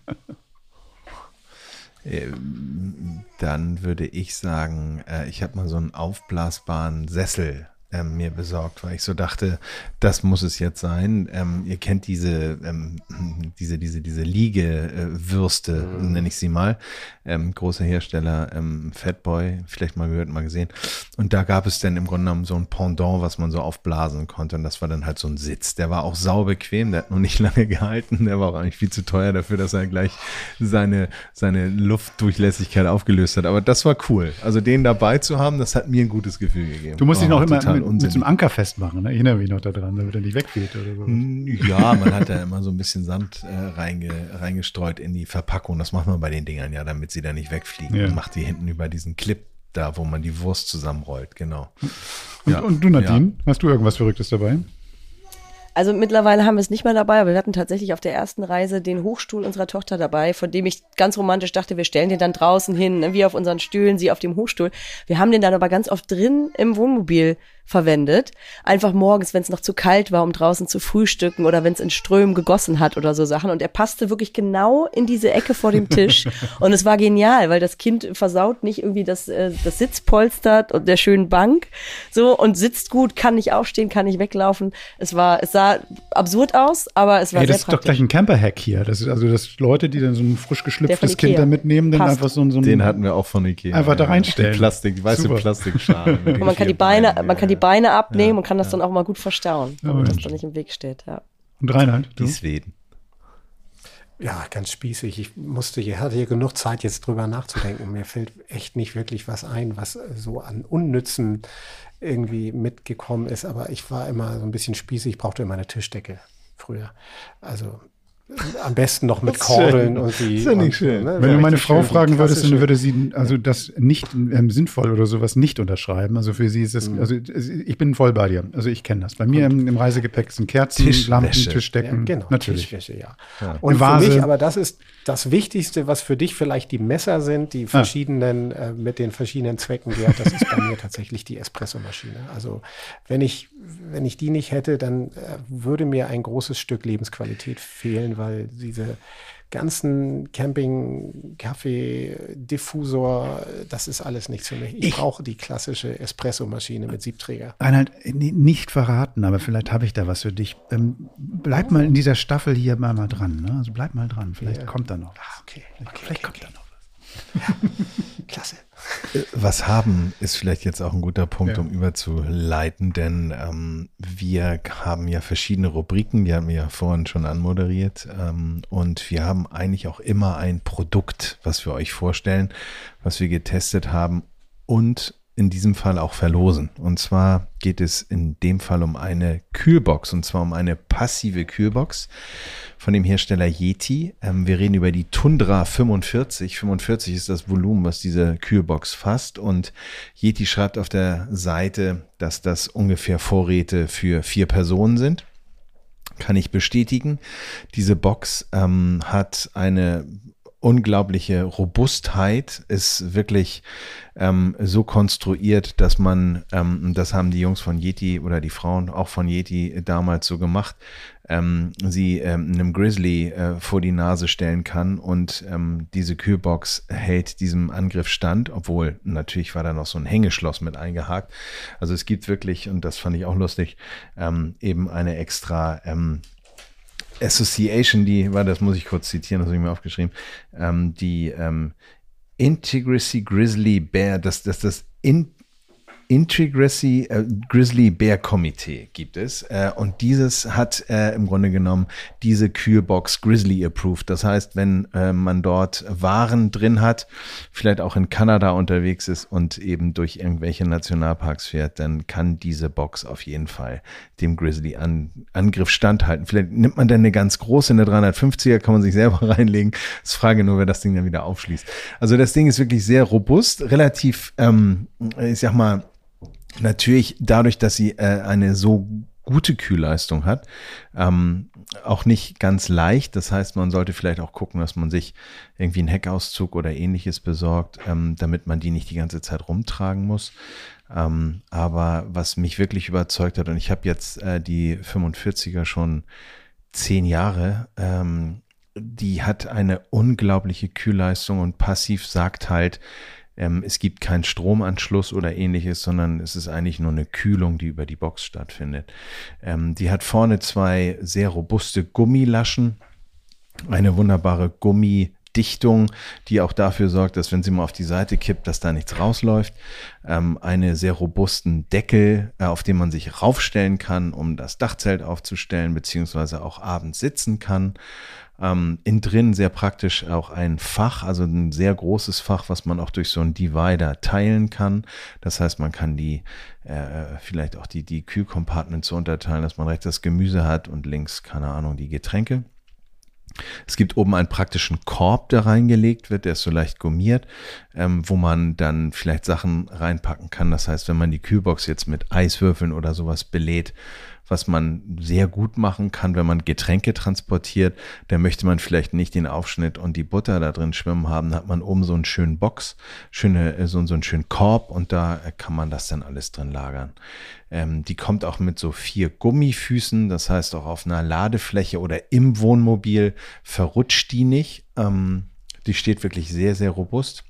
Ähm, Dann würde ich sagen, äh, ich habe mal so einen aufblasbaren Sessel ähm, mir besorgt, weil ich so dachte, das muss es jetzt sein. Ähm, ihr kennt diese, ähm, diese, diese, diese Liegewürste, mhm. nenne ich sie mal. Ähm, großer Hersteller, ähm, Fatboy, vielleicht mal gehört, mal gesehen. Und da gab es dann im Grunde genommen so ein Pendant, was man so aufblasen konnte. Und das war dann halt so ein Sitz. Der war auch saubequem, der hat noch nicht lange gehalten. Der war auch eigentlich viel zu teuer dafür, dass er gleich seine, seine Luftdurchlässigkeit aufgelöst hat. Aber das war cool. Also den dabei zu haben, das hat mir ein gutes Gefühl gegeben. Du musst Oh, dich noch immer total mit, mit unsinnig. so einem Anker festmachen, ne? Ich erinnere mich noch daran, damit er nicht weggeht oder so. Ja, man hat da immer so ein bisschen Sand äh, reinge, reingestreut in die Verpackung. Das macht man bei den Dingern ja, damit sie da nicht wegfliegen. Ja. Und macht die hinten über diesen Clip da, wo man die Wurst zusammenrollt, genau. Und, Ja. und du, Nadine, hast du irgendwas Verrücktes dabei? Also mittlerweile haben wir es nicht mehr dabei, aber wir hatten tatsächlich auf der ersten Reise den Hochstuhl unserer Tochter dabei, von dem ich ganz romantisch dachte, wir stellen den dann draußen hin, ne, wie auf unseren Stühlen, sie auf dem Hochstuhl. Wir haben den dann aber ganz oft drin im Wohnmobil verwendet. Einfach morgens, wenn es noch zu kalt war, um draußen zu frühstücken oder wenn es in Strömen gegossen hat oder so Sachen. Und er passte wirklich genau in diese Ecke vor dem Tisch. Und es war genial, weil das Kind versaut nicht irgendwie das, äh, das Sitzpolster und der schönen Bank so und sitzt gut, kann nicht aufstehen, kann nicht weglaufen. Es war, es sah absurd aus, aber es war Ey, sehr das ist doch praktisch. gleich ein Camper-Hack hier. Das ist also, dass Leute, die dann so ein frisch geschlüpftes Ikea. Kind da mitnehmen, dann Passt. einfach so, ein- so ein Den hatten wir auch von Ikea. Einfach da ja. reinstellen. Die Plastik, die weiße Super. Plastikschale. mit den Und man kann vier die Beine, Beinen, man kann ja. die Beine abnehmen Ja, und kann das ja. dann auch mal gut verstauen, Ja, damit das Mensch. dann nicht im Weg steht, ja. Und Reinhard, du? Die Schweden. Ja, ganz spießig. Ich musste, ich hatte hier genug Zeit, jetzt drüber nachzudenken. Mir fällt echt nicht wirklich was ein, was so an Unnützen irgendwie mitgekommen ist. Aber ich war immer so ein bisschen spießig. Ich brauchte immer eine Tischdecke früher. Also am besten noch mit Das ist schön. Kordeln und die. Das ist ja nicht und, schön. ne, Wenn so du meine richtig Frau schön die fragen würdest, dann klassische- würde sie also das nicht ähm, sinnvoll oder sowas nicht unterschreiben. Also für sie ist es, also ich bin voll bei dir. Also ich kenne das. Bei mir im, im Reisegepäck sind Kerzen, Tischwäsche. Lampen, Ja, Tischdecken. genau, Natürlich. Tischwäsche, ja. Ja. Und Eine Vase. für mich, aber das ist das Wichtigste, was für dich vielleicht die Messer sind, die verschiedenen, äh, mit den verschiedenen Zwecken wert, das ist bei mir tatsächlich die Espressomaschine. Also wenn ich, wenn ich die nicht hätte, dann äh, würde mir ein großes Stück Lebensqualität fehlen, weil diese ganzen Camping, Kaffee, Diffusor, das ist alles nichts für mich. Ich, Ich- brauche die klassische Espressomaschine mit Siebträger. Reinhard, n- nicht verraten, aber vielleicht habe ich da was für dich. Ähm, bleib mal in dieser Staffel hier mal, mal dran. Ne? Also bleib mal dran. Vielleicht Ja. kommt da noch was. Ah, okay. Vielleicht, okay, vielleicht okay, kommt okay. da noch was. Klasse. was haben, ist vielleicht jetzt auch ein guter Punkt, Ja. um überzuleiten, denn ähm, wir haben ja verschiedene Rubriken, die haben wir ja vorhin schon anmoderiert ähm, und wir haben eigentlich auch immer ein Produkt, was wir euch vorstellen, was wir getestet haben und in diesem Fall auch verlosen. Und zwar geht es in dem Fall um eine Kühlbox, und zwar um eine passive Kühlbox von dem Hersteller Yeti. Ähm, wir reden über die Tundra fünfundvierzig. fünfundvierzig ist das Volumen, was diese Kühlbox fasst. Und Yeti schreibt auf der Seite, dass das ungefähr Vorräte für vier Personen sind. Kann ich bestätigen. Diese Box ähm, hat eine unglaubliche Robustheit, ist wirklich ähm, so konstruiert, dass man, ähm, das haben die Jungs von Yeti oder die Frauen auch von Yeti damals so gemacht, ähm, sie ähm, einem Grizzly äh, vor die Nase stellen kann und ähm, diese Kühlbox hält diesem Angriff stand, obwohl natürlich war da noch so ein Hängeschloss mit eingehakt. Also es gibt wirklich, und das fand ich auch lustig, ähm, eben eine extra ähm, Association, die war, das muss ich kurz zitieren, das habe ich mir aufgeschrieben, ähm, die ähm, Integracy Grizzly Bear, das, das, das In Integracy äh, Grizzly Bear Komitee gibt es äh, und dieses hat äh, im Grunde genommen diese Kühlbox Grizzly approved. Das heißt, wenn äh, man dort Waren drin hat, vielleicht auch in Kanada unterwegs ist und eben durch irgendwelche Nationalparks fährt, dann kann diese Box auf jeden Fall dem Grizzly an, Angriff standhalten. Vielleicht nimmt man dann eine ganz große, eine dreihundertfünfziger, kann man sich selber reinlegen. Das Frage nur, wer das Ding dann wieder aufschließt. Also das Ding ist wirklich sehr robust, relativ, ähm, ich sag mal, natürlich dadurch, dass sie äh, eine so gute Kühlleistung hat, ähm, auch nicht ganz leicht. Das heißt, man sollte vielleicht auch gucken, dass man sich irgendwie einen Heckauszug oder ähnliches besorgt, ähm, damit man die nicht die ganze Zeit rumtragen muss. Ähm, aber was mich wirklich überzeugt hat, und ich habe jetzt äh, die fünfundvierziger schon zehn Jahre, ähm, die hat eine unglaubliche Kühlleistung und passiv sagt halt, Ähm, es gibt keinen Stromanschluss oder ähnliches, sondern es ist eigentlich nur eine Kühlung, die über die Box stattfindet. Ähm, die hat vorne zwei sehr robuste Gummilaschen, eine wunderbare Gummidichtung, die auch dafür sorgt, dass wenn sie mal auf die Seite kippt, dass da nichts rausläuft. Ähm, eine sehr robusten Deckel, äh, auf den man sich raufstellen kann, um das Dachzelt aufzustellen, beziehungsweise auch abends sitzen kann. Ähm, innen drin sehr praktisch auch ein Fach, also ein sehr großes Fach, was man auch durch so einen Divider teilen kann. Das heißt, man kann die äh, vielleicht auch die, die Kühlcompartments so unterteilen, dass man rechts das Gemüse hat und links, keine Ahnung, die Getränke. Es gibt oben einen praktischen Korb, der reingelegt wird, der ist so leicht gummiert, ähm, wo man dann vielleicht Sachen reinpacken kann. Das heißt, wenn man die Kühlbox jetzt mit Eiswürfeln oder sowas belädt, was man sehr gut machen kann, wenn man Getränke transportiert, dann möchte man vielleicht nicht den Aufschnitt und die Butter da drin schwimmen haben, dann hat man oben so einen schönen Box, schöne, so, so einen schönen Korb und da kann man das dann alles drin lagern. Ähm, die kommt auch mit so vier Gummifüßen, das heißt auch auf einer Ladefläche oder im Wohnmobil verrutscht die nicht. Ähm, die steht wirklich sehr, sehr robust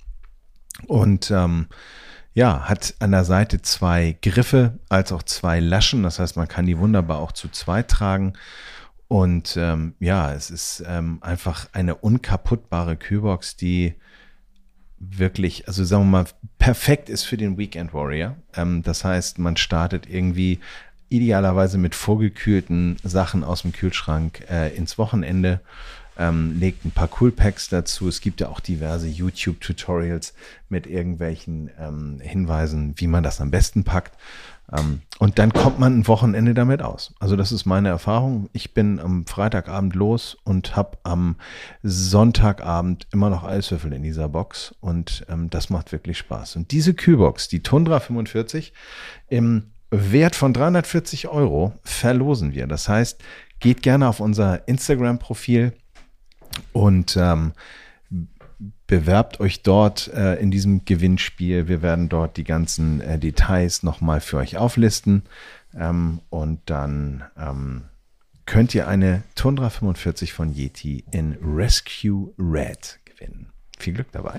und ähm, ja, hat an der Seite zwei Griffe als auch zwei Laschen. Das heißt, man kann die wunderbar auch zu zweit tragen. Und ähm, ja, es ist ähm, einfach eine unkaputtbare Kühlbox, die wirklich, also sagen wir mal, perfekt ist für den Weekend Warrior. Ähm, das heißt, man startet irgendwie idealerweise mit vorgekühlten Sachen aus dem Kühlschrank äh, ins Wochenende. Ähm, legt ein paar Coolpacks dazu. Es gibt ja auch diverse YouTube-Tutorials mit irgendwelchen ähm, Hinweisen, wie man das am besten packt. Ähm, und dann kommt man ein Wochenende damit aus. Also das ist meine Erfahrung. Ich bin am Freitagabend los und habe am Sonntagabend immer noch Eiswürfel in dieser Box. Und ähm, das macht wirklich Spaß. Und diese Kühlbox, die Tundra fünfundvierzig, im Wert von dreihundertvierzig Euro verlosen wir. Das heißt, geht gerne auf unser Instagram-Profil und ähm, bewerbt euch dort äh, in diesem Gewinnspiel. Wir werden dort die ganzen äh, Details nochmal für euch auflisten ähm, und dann ähm, könnt ihr eine Tundra fünfundvierzig von Yeti in Rescue Red gewinnen. Viel Glück dabei.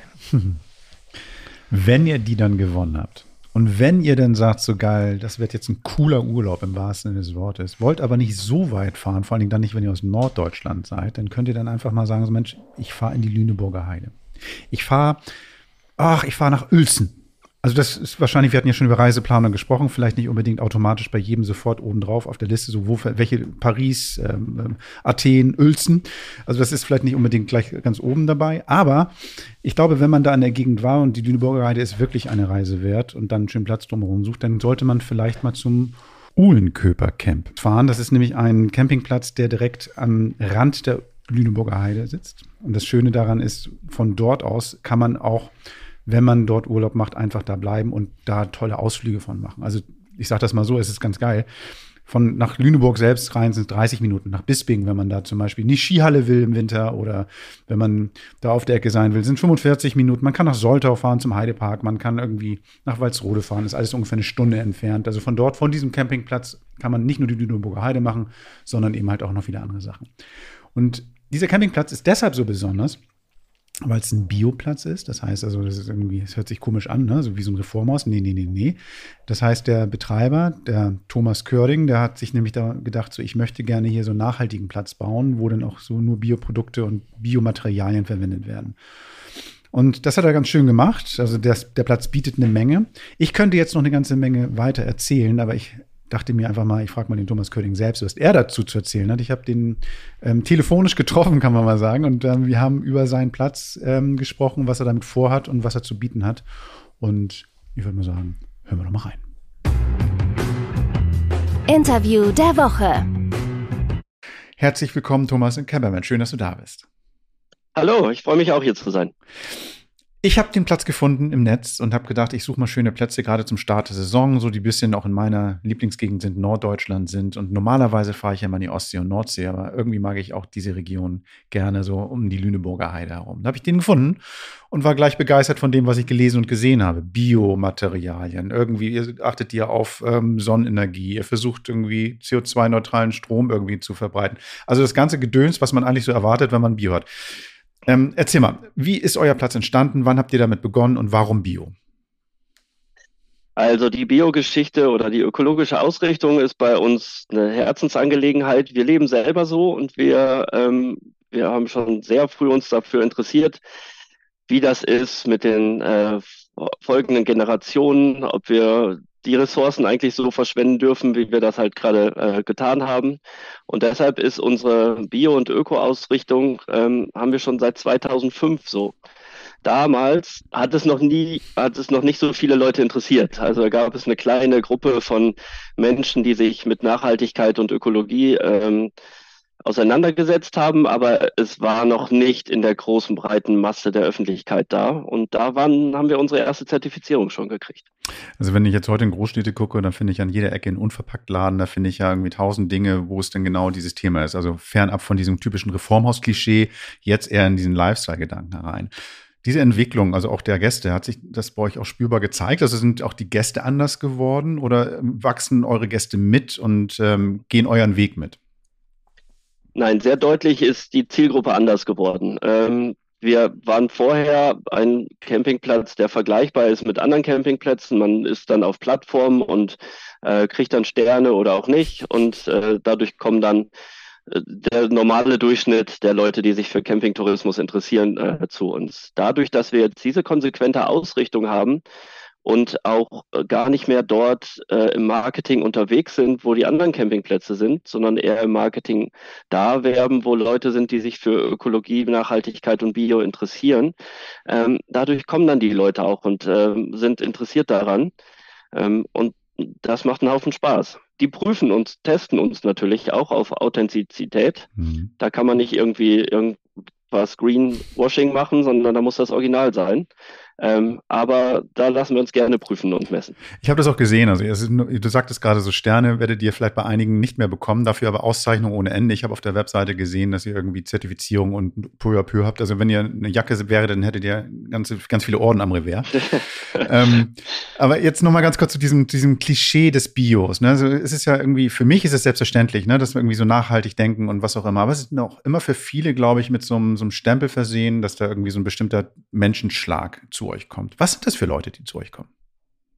Wenn ihr die dann gewonnen habt und wenn ihr dann sagt, so geil, das wird jetzt ein cooler Urlaub im wahrsten Sinne des Wortes, wollt aber nicht so weit fahren, vor allen Dingen dann nicht, wenn ihr aus Norddeutschland seid, dann könnt ihr dann einfach mal sagen, so Mensch, ich fahre in die Lüneburger Heide. Ich fahre, ach, ich fahre nach Uelzen. Also das ist wahrscheinlich, wir hatten ja schon über Reiseplaner gesprochen, vielleicht nicht unbedingt automatisch bei jedem sofort obendrauf auf der Liste, so wo, welche Paris, ähm, Athen, Uelzen. Also das ist vielleicht nicht unbedingt gleich ganz oben dabei. Aber ich glaube, wenn man da in der Gegend war und die Lüneburger Heide ist wirklich eine Reise wert und dann einen schönen Platz drumherum sucht, dann sollte man vielleicht mal zum Uhlenköper Camp fahren. Das ist nämlich ein Campingplatz, der direkt am Rand der Lüneburger Heide sitzt. Und das Schöne daran ist, von dort aus kann man auch, wenn man dort Urlaub macht, einfach da bleiben und da tolle Ausflüge von machen. Also ich sage das mal so, es ist ganz geil. Von nach Lüneburg selbst rein sind dreißig Minuten. Nach Bisping, wenn man da zum Beispiel in die Skihalle will im Winter oder wenn man da auf der Ecke sein will, sind fünfundvierzig Minuten. Man kann nach Soltau fahren zum Heidepark, man kann irgendwie nach Walsrode fahren, ist alles ungefähr eine Stunde entfernt. Also von dort, von diesem Campingplatz kann man nicht nur die Lüneburger Heide machen, sondern eben halt auch noch viele andere Sachen. Und dieser Campingplatz ist deshalb so besonders, weil es ein Bioplatz ist. Das heißt also, das ist irgendwie, es hört sich komisch an, ne? So wie so ein Reformhaus. Nee, nee, nee, nee. Das heißt, der Betreiber, der Thomas Körding, der hat sich nämlich da gedacht, so ich möchte gerne hier so einen nachhaltigen Platz bauen, wo dann auch so nur Bioprodukte und Biomaterialien verwendet werden. Und das hat er ganz schön gemacht. Also der, der Platz bietet eine Menge. Ich könnte jetzt noch eine ganze Menge weiter erzählen, aber ich dachte mir einfach mal, ich frage mal den Thomas Körding selbst, was er dazu zu erzählen hat. Ich habe den ähm, telefonisch getroffen, kann man mal sagen. Und ähm, wir haben über seinen Platz ähm, gesprochen, was er damit vorhat und was er zu bieten hat. Und ich würde mal sagen, hören wir doch mal rein. Interview der Woche. Herzlich willkommen, Thomas in Camperman. Schön, dass du da bist. Hallo, ich freue mich auch hier zu sein. Ich habe den Platz gefunden im Netz und habe gedacht, ich suche mal schöne Plätze, gerade zum Start der Saison, so die ein bisschen auch in meiner Lieblingsgegend sind, Norddeutschland sind. Und normalerweise fahre ich ja mal in die Ostsee und Nordsee, aber irgendwie mag ich auch diese Region gerne so um die Lüneburger Heide herum. Da habe ich den gefunden und war gleich begeistert von dem, was ich gelesen und gesehen habe. Biomaterialien, irgendwie, ihr achtet ihr auf ähm, Sonnenenergie, ihr versucht irgendwie C O zwei neutralen Strom irgendwie zu verbreiten. Also das ganze Gedöns, was man eigentlich so erwartet, wenn man Bio hat. Ähm, erzähl mal, wie ist euer Platz entstanden? Wann habt ihr damit begonnen und warum Bio? Also die Bio-Geschichte oder die ökologische Ausrichtung ist bei uns eine Herzensangelegenheit. Wir leben selber so und wir, ähm, wir haben schon sehr früh uns dafür interessiert, wie das ist mit den äh, folgenden Generationen, ob wir die Ressourcen eigentlich so verschwenden dürfen, wie wir das halt gerade äh, getan haben. Und deshalb ist unsere Bio- und Öko-Ausrichtung, ähm, haben wir schon seit zweitausendfünf so. Damals hat es noch nie, hat es noch nicht so viele Leute interessiert. Also da gab es eine kleine Gruppe von Menschen, die sich mit Nachhaltigkeit und Ökologie ähm, auseinandergesetzt haben, aber es war noch nicht in der großen, breiten Masse der Öffentlichkeit da. Und da waren, haben wir unsere erste Zertifizierung schon gekriegt. Also wenn ich jetzt heute in Großstädte gucke, dann finde ich an jeder Ecke einen Unverpacktladen, da finde ich ja irgendwie tausend Dinge, wo es denn genau dieses Thema ist. Also fernab von diesem typischen Reformhaus-Klischee, jetzt eher in diesen Lifestyle-Gedanken herein. Diese Entwicklung, also auch der Gäste, hat sich das bei euch auch spürbar gezeigt? Also sind auch die Gäste anders geworden oder wachsen eure Gäste mit und ähm, gehen euren Weg mit? Nein, sehr deutlich ist die Zielgruppe anders geworden. Ähm, wir waren vorher ein Campingplatz, der vergleichbar ist mit anderen Campingplätzen. Man ist dann auf Plattformen und äh, kriegt dann Sterne oder auch nicht. Und äh, dadurch kommen dann äh, der normale Durchschnitt der Leute, die sich für Campingtourismus interessieren, äh, zu uns. Dadurch, dass wir jetzt diese konsequente Ausrichtung haben, und auch gar nicht mehr dort äh, im Marketing unterwegs sind, wo die anderen Campingplätze sind, sondern eher im Marketing da werben, wo Leute sind, die sich für Ökologie, Nachhaltigkeit und Bio interessieren. Ähm, dadurch kommen dann die Leute auch und ähm, sind interessiert daran. Ähm, und das macht einen Haufen Spaß. Die prüfen uns, testen uns natürlich auch auf Authentizität. Mhm. Da kann man nicht irgendwie irgendwas Greenwashing machen, sondern da muss das Original sein. Ähm, aber da lassen wir uns gerne prüfen und messen. Ich habe das auch gesehen. Also es ist, du sagtest gerade, so Sterne werdet ihr vielleicht bei einigen nicht mehr bekommen, dafür aber Auszeichnungen ohne Ende. Ich habe auf der Webseite gesehen, dass ihr irgendwie Zertifizierung und peu à peu habt. Also wenn ihr eine Jacke wäre, dann hättet ihr ganz, ganz viele Orden am Revers. ähm, aber jetzt noch mal ganz kurz zu diesem, diesem Klischee des Bios. Ne? Also es ist ja irgendwie, für mich ist es selbstverständlich, ne, dass wir irgendwie so nachhaltig denken und was auch immer. Aber es ist auch immer für viele, glaube ich, mit so einem, so einem Stempel versehen, dass da irgendwie so ein bestimmter Menschenschlag zu euch kommt. Was sind das für Leute, die zu euch kommen?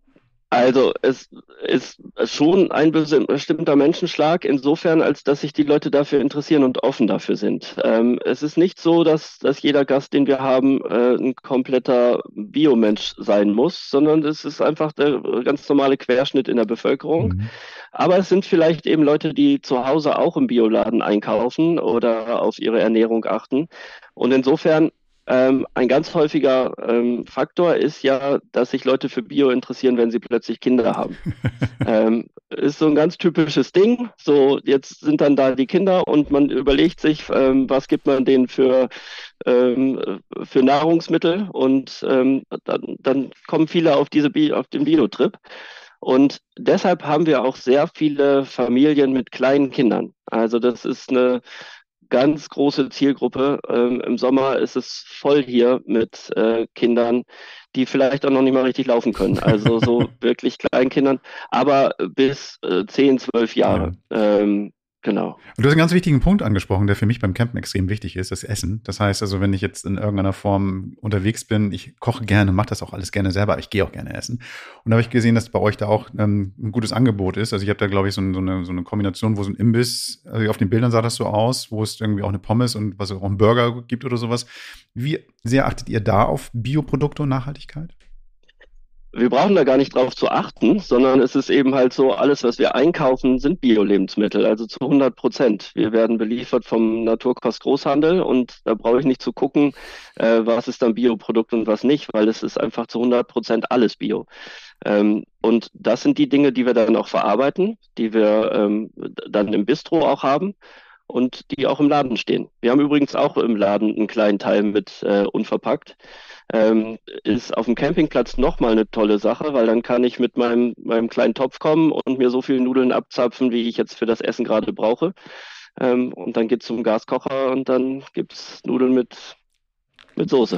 Also es ist schon ein bestimmter Menschenschlag insofern, als dass sich die Leute dafür interessieren und offen dafür sind. Ähm, es ist nicht so, dass, dass jeder Gast, den wir haben, äh, ein kompletter Biomensch sein muss, sondern es ist einfach der ganz normale Querschnitt in der Bevölkerung. Mhm. Aber es sind vielleicht eben Leute, die zu Hause auch im Bioladen einkaufen oder auf ihre Ernährung achten. Und insofern ähm, ein ganz häufiger ähm, Faktor ist ja, dass sich Leute für Bio interessieren, wenn sie plötzlich Kinder haben. ähm, ist so ein ganz typisches Ding. So, jetzt sind dann da die Kinder und man überlegt sich, ähm, was gibt man denen für, ähm, für Nahrungsmittel und ähm, dann, dann kommen viele auf diese Bi- auf den Bio-Trip. Und deshalb haben wir auch sehr viele Familien mit kleinen Kindern. Also das ist eine ganz große Zielgruppe. Ähm, im Sommer ist es voll hier mit äh, Kindern, die vielleicht auch noch nicht mal richtig laufen können. Also so wirklich kleinen Kindern, aber bis äh, zehn, zwölf Jahre. Ähm, genau. Und du hast einen ganz wichtigen Punkt angesprochen, der für mich beim Campen extrem wichtig ist, das Essen. Das heißt also, wenn ich jetzt in irgendeiner Form unterwegs bin, ich koche gerne, mache das auch alles gerne selber, aber ich gehe auch gerne essen. Und da habe ich gesehen, dass bei euch da auch ähm, ein gutes Angebot ist. Also ich habe da, glaube ich, so, ein, so, eine, so eine Kombination, wo so ein Imbiss, also auf den Bildern sah das so aus, wo es irgendwie auch eine Pommes und was auch einen Burger gibt oder sowas. Wie sehr achtet ihr da auf Bioprodukte und Nachhaltigkeit? Wir brauchen da gar nicht drauf zu achten, sondern es ist eben halt so, alles, was wir einkaufen, sind Bio-Lebensmittel, also zu hundert Prozent. Wir werden beliefert vom Naturkost-Großhandel und da brauche ich nicht zu gucken, äh, was ist dann Bioprodukt und was nicht, weil es ist einfach zu hundert Prozent alles Bio. Ähm, und das sind die Dinge, die wir dann auch verarbeiten, die wir ähm, dann im Bistro auch haben und die auch im Laden stehen. Wir haben übrigens auch im Laden einen kleinen Teil mit äh, unverpackt. Ähm, ist auf dem Campingplatz nochmal eine tolle Sache, weil dann kann ich mit meinem, meinem kleinen Topf kommen und mir so viel Nudeln abzapfen, wie ich jetzt für das Essen gerade brauche. Ähm, und dann geht's zum Gaskocher und dann gibt's Nudeln mit, mit Soße.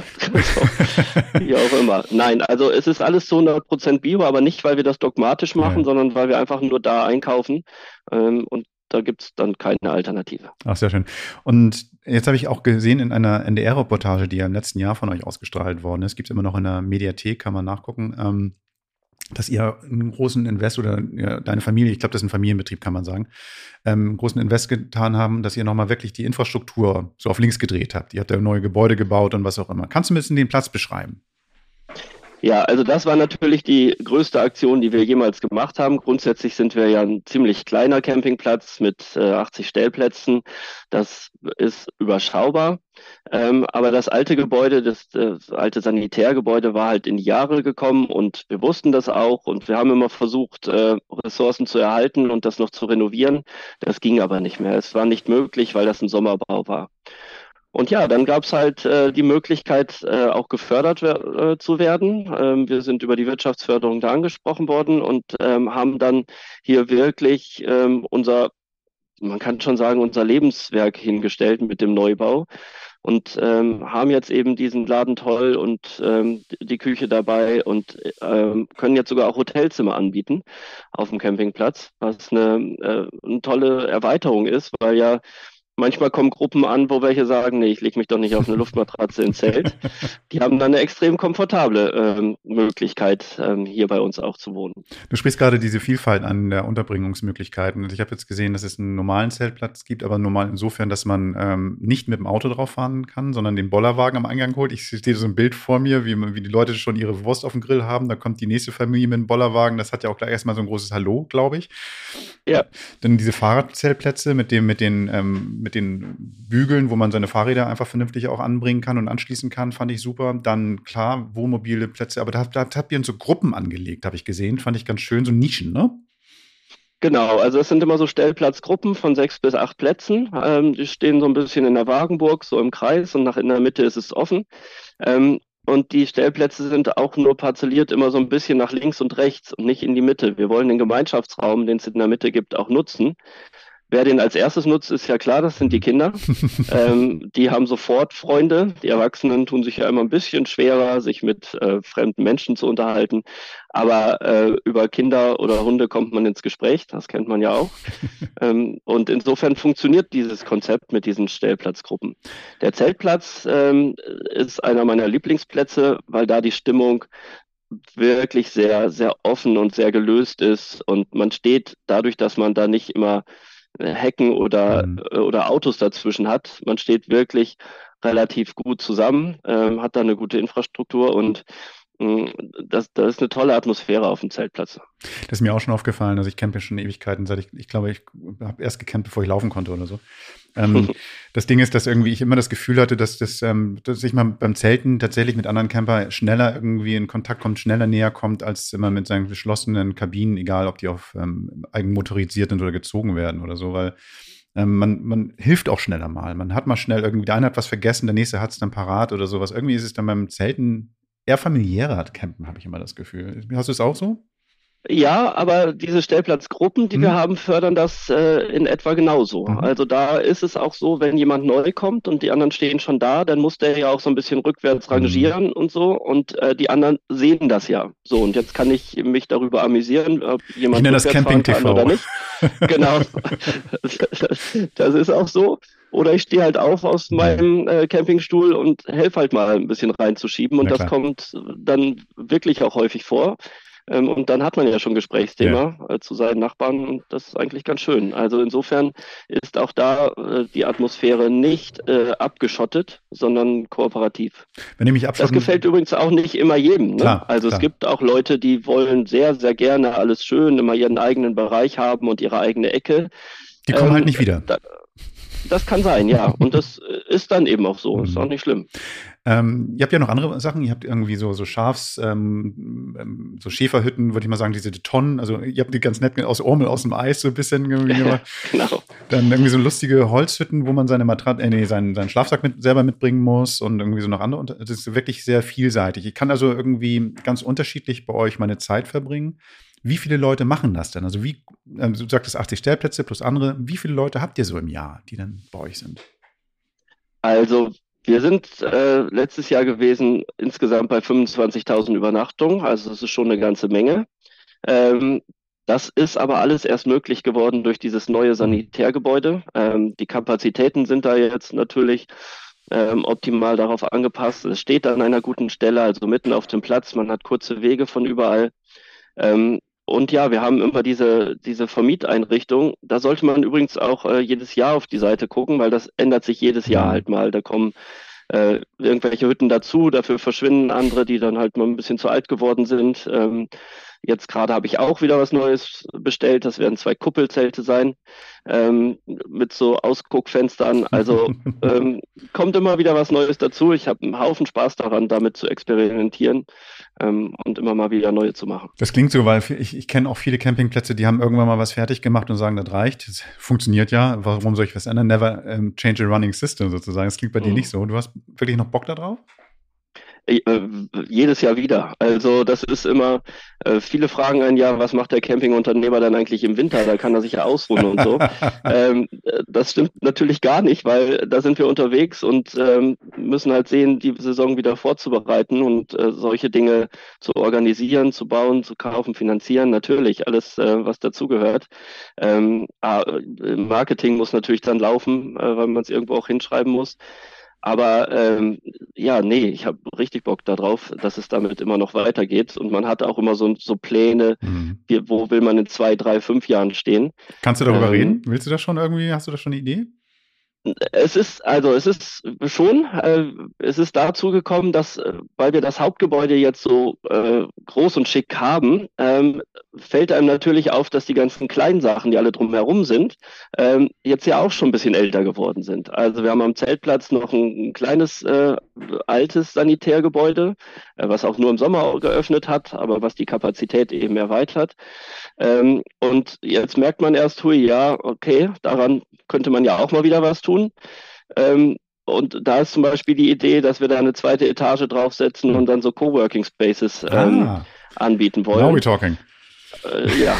So, wie auch immer. Nein, also es ist alles zu hundert Prozent Bio, aber nicht, weil wir das dogmatisch machen, Ja. sondern weil wir einfach nur da einkaufen. Ähm, und da gibt's dann keine Alternative. Ach, sehr schön. Und jetzt habe ich auch gesehen in einer N D R-Reportage, die ja im letzten Jahr von euch ausgestrahlt worden ist, gibt es immer noch in der Mediathek, kann man nachgucken, ähm, dass ihr einen großen Invest oder ja, deine Familie, ich glaube, das ist ein Familienbetrieb, kann man sagen, ähm, einen großen Invest getan haben, dass ihr nochmal wirklich die Infrastruktur so auf links gedreht habt. Ihr habt da neue Gebäude gebaut und was auch immer. Kannst du ein bisschen den Platz beschreiben? Ja, also das war natürlich die größte Aktion, die wir jemals gemacht haben. Grundsätzlich sind wir ja ein ziemlich kleiner Campingplatz mit äh, achtzig Stellplätzen. Das ist überschaubar. Ähm, aber das alte Gebäude, das, das alte Sanitärgebäude war halt in die Jahre gekommen und wir wussten das auch und wir haben immer versucht, äh, Ressourcen zu erhalten und das noch zu renovieren. Das ging aber nicht mehr. Es war nicht möglich, weil das ein Sommerbau war. Und ja, dann gab es halt äh, die Möglichkeit, äh, auch gefördert wer- äh, zu werden. Ähm, wir sind über die Wirtschaftsförderung da angesprochen worden und ähm, haben dann hier wirklich ähm, unser, man kann schon sagen, unser Lebenswerk hingestellt mit dem Neubau und ähm, haben jetzt eben diesen Laden toll und ähm, die Küche dabei und ähm, können jetzt sogar auch Hotelzimmer anbieten auf dem Campingplatz, was eine, äh, eine tolle Erweiterung ist, weil ja manchmal kommen Gruppen an, wo welche sagen, nee, ich lege mich doch nicht auf eine Luftmatratze ins Zelt. Die haben dann eine extrem komfortable ähm, Möglichkeit, ähm, hier bei uns auch zu wohnen. Du sprichst gerade diese Vielfalt an der Unterbringungsmöglichkeiten. Also ich habe jetzt gesehen, dass es einen normalen Zeltplatz gibt, aber normal insofern, dass man ähm, nicht mit dem Auto drauf fahren kann, sondern den Bollerwagen am Eingang holt. Ich sehe so ein Bild vor mir, wie, wie die Leute schon ihre Wurst auf dem Grill haben. Da kommt die nächste Familie mit dem Bollerwagen. Das hat ja auch gleich erstmal so ein großes Hallo, glaube ich. Ja. Dann diese Fahrradzeltplätze mit dem, mit den, ähm, mit den Bügeln, wo man seine Fahrräder einfach vernünftig auch anbringen kann und anschließen kann, fand ich super. Dann, klar, wohnmobile Plätze, aber da, da habt ihr so Gruppen angelegt, habe ich gesehen, fand ich ganz schön, so Nischen, ne? Genau, also es sind immer so Stellplatzgruppen von sechs bis acht Plätzen. Ähm, die stehen so ein bisschen in der Wagenburg, so im Kreis und nach in der Mitte ist es offen. Ähm, und die Stellplätze sind auch nur parzelliert immer so ein bisschen nach links und rechts und nicht in die Mitte. Wir wollen den Gemeinschaftsraum, den es in der Mitte gibt, auch nutzen. Wer den als erstes nutzt, ist ja klar, das sind die Kinder. ähm, die haben sofort Freunde. Die Erwachsenen tun sich ja immer ein bisschen schwerer, sich mit äh, fremden Menschen zu unterhalten. Aber äh, über Kinder oder Hunde kommt man ins Gespräch, das kennt man ja auch. ähm, und insofern funktioniert dieses Konzept mit diesen Stellplatzgruppen. Der Zeltplatz ähm, ist einer meiner Lieblingsplätze, weil da die Stimmung wirklich sehr, sehr offen und sehr gelöst ist und man steht dadurch, dass man da nicht immer äh, Hecken oder, Mhm. äh, oder Autos dazwischen hat. Man steht wirklich relativ gut zusammen, ähm, hat da eine gute Infrastruktur und mh, das, das ist eine tolle Atmosphäre auf dem Zeltplatz. Das ist mir auch schon aufgefallen. Also ich campe schon Ewigkeiten, seit ich, ich glaube, ich habe erst gecampt, bevor ich laufen konnte oder so. Ähm, das Ding ist, dass irgendwie ich immer das Gefühl hatte, dass, das, ähm, dass ich mal beim Zelten tatsächlich mit anderen Camper schneller irgendwie in Kontakt kommt, schneller näher kommt, als immer mit seinen geschlossenen Kabinen, egal ob die auf ähm, eigenmotorisiert sind oder gezogen werden oder so, weil ähm, man, man hilft auch schneller mal. Man hat mal schnell irgendwie, der eine hat was vergessen, der nächste hat es dann parat oder sowas. Irgendwie ist es dann beim Zelten eher familiärer Campen, habe ich immer das Gefühl. Hast du es auch so? Ja, aber diese Stellplatzgruppen, die wir Mhm. haben, fördern das äh, in etwa genauso. Mhm. Also da ist es auch so, wenn jemand neu kommt und die anderen stehen schon da, dann muss der ja auch so ein bisschen rückwärts rangieren und so. Und äh, die anderen sehen das ja. So, und jetzt kann ich mich darüber amüsieren, ob Ich jemand nenne das rückwärts fahren Camping kann T V. oder nicht. Genau. Das ist auch so. Oder ich stehe halt auf aus Mhm. meinem äh, Campingstuhl und helfe halt mal ein bisschen reinzuschieben. Und Na das klar. kommt dann wirklich auch häufig vor. Ähm, und dann hat man ja schon Gesprächsthema äh, zu seinen Nachbarn und das ist eigentlich ganz schön. Also insofern ist auch da äh, die Atmosphäre nicht äh, abgeschottet, sondern kooperativ. Wenn ich mich Das abschotten, gefällt übrigens auch nicht immer jedem. Ne? Klar, Also klar. es gibt auch Leute, die wollen sehr, sehr gerne alles schön, immer ihren eigenen Bereich haben und ihre eigene Ecke. die kommen halt Ähm, nicht wieder. Da, das kann sein, ja. Und das äh, ist dann eben auch so. Ist auch Mhm. nicht schlimm. Ähm, ihr habt ja noch andere Sachen. Ihr habt irgendwie so, so Schafs, ähm, ähm, so Schäferhütten, würde ich mal sagen, diese Tonnen. Also ihr habt die ganz nett aus Ormel, aus dem Eis so ein bisschen irgendwie gemacht. Genau. Dann irgendwie so lustige Holzhütten, wo man seine Matratze, äh, nee, seinen, seinen Schlafsack mit, selber mitbringen muss und irgendwie so noch andere. Und das ist wirklich sehr vielseitig. Ich kann also irgendwie ganz unterschiedlich bei euch meine Zeit verbringen. Wie viele Leute machen das denn? Also wie, ähm, du sagtest achtzig Stellplätze plus andere. Wie viele Leute habt ihr so im Jahr, die dann bei euch sind? Also wir sind äh, letztes Jahr gewesen insgesamt bei fünfundzwanzigtausend Übernachtungen. Also das ist schon eine ganze Menge. Ähm, das ist aber alles erst möglich geworden durch dieses neue Sanitärgebäude. Ähm, die Kapazitäten sind da jetzt natürlich ähm, optimal darauf angepasst. Es steht an einer guten Stelle, also mitten auf dem Platz. Man hat kurze Wege von überall. Ähm, und ja, wir haben immer diese, diese Vermieteinrichtung. Da sollte man übrigens auch äh, jedes Jahr auf die Seite gucken, weil das ändert sich jedes Jahr Mhm. halt mal. Da kommen äh, irgendwelche Hütten dazu, dafür verschwinden andere, die dann halt mal ein bisschen zu alt geworden sind. Ähm, jetzt gerade habe ich auch wieder was Neues bestellt. Das werden zwei Kuppelzelte sein, ähm, mit so Ausguckfenstern. Also ähm, kommt immer wieder was Neues dazu. Ich habe einen Haufen Spaß daran, damit zu experimentieren ähm, und immer mal wieder neue zu machen. Das klingt so, weil ich, ich kenne auch viele Campingplätze, die haben irgendwann mal was fertig gemacht und sagen, das reicht. Das funktioniert ja. Warum soll ich was ändern? Never um, change a running system sozusagen. Das klingt bei dir Mhm. nicht so. Du hast wirklich noch Bock da drauf? Äh, jedes Jahr wieder. Also das ist immer, äh, viele fragen einen ja, was macht der Campingunternehmer dann eigentlich im Winter? Da kann er sich ja ausruhen und so. ähm, äh, das stimmt natürlich gar nicht, weil da sind wir unterwegs und ähm, müssen halt sehen, die Saison wieder vorzubereiten und äh, solche Dinge zu organisieren, zu bauen, zu kaufen, finanzieren, natürlich alles, äh, was dazugehört. Ähm, ah, äh, Marketing muss natürlich dann laufen, äh, weil man es irgendwo auch hinschreiben muss. Aber ähm, ja, nee, ich habe richtig Bock darauf, dass es damit immer noch weitergeht. Und man hat auch immer so, so Pläne, Mhm. wie, wo will man in zwei, drei, fünf Jahren stehen. Kannst du darüber Ähm, reden? Willst du das schon irgendwie? Hast du da schon eine Idee? Es ist, also es ist schon, äh, es ist dazu gekommen, dass, äh, weil wir das Hauptgebäude jetzt so äh, groß und schick haben, ähm, fällt einem natürlich auf, dass die ganzen kleinen Sachen, die alle drumherum sind, ähm, jetzt ja auch schon ein bisschen älter geworden sind. Also wir haben am Zeltplatz noch ein, ein kleines, äh, altes Sanitärgebäude, äh, was auch nur im Sommer geöffnet hat, aber was die Kapazität eben erweitert. Ähm, und jetzt merkt man erst, hui, ja, okay, daran könnte man ja auch mal wieder was tun. Ähm, und da ist zum Beispiel die Idee, dass wir da eine zweite Etage draufsetzen und dann so Coworking Spaces ähm, Ah, anbieten now we're wollen. talking. Äh, ja,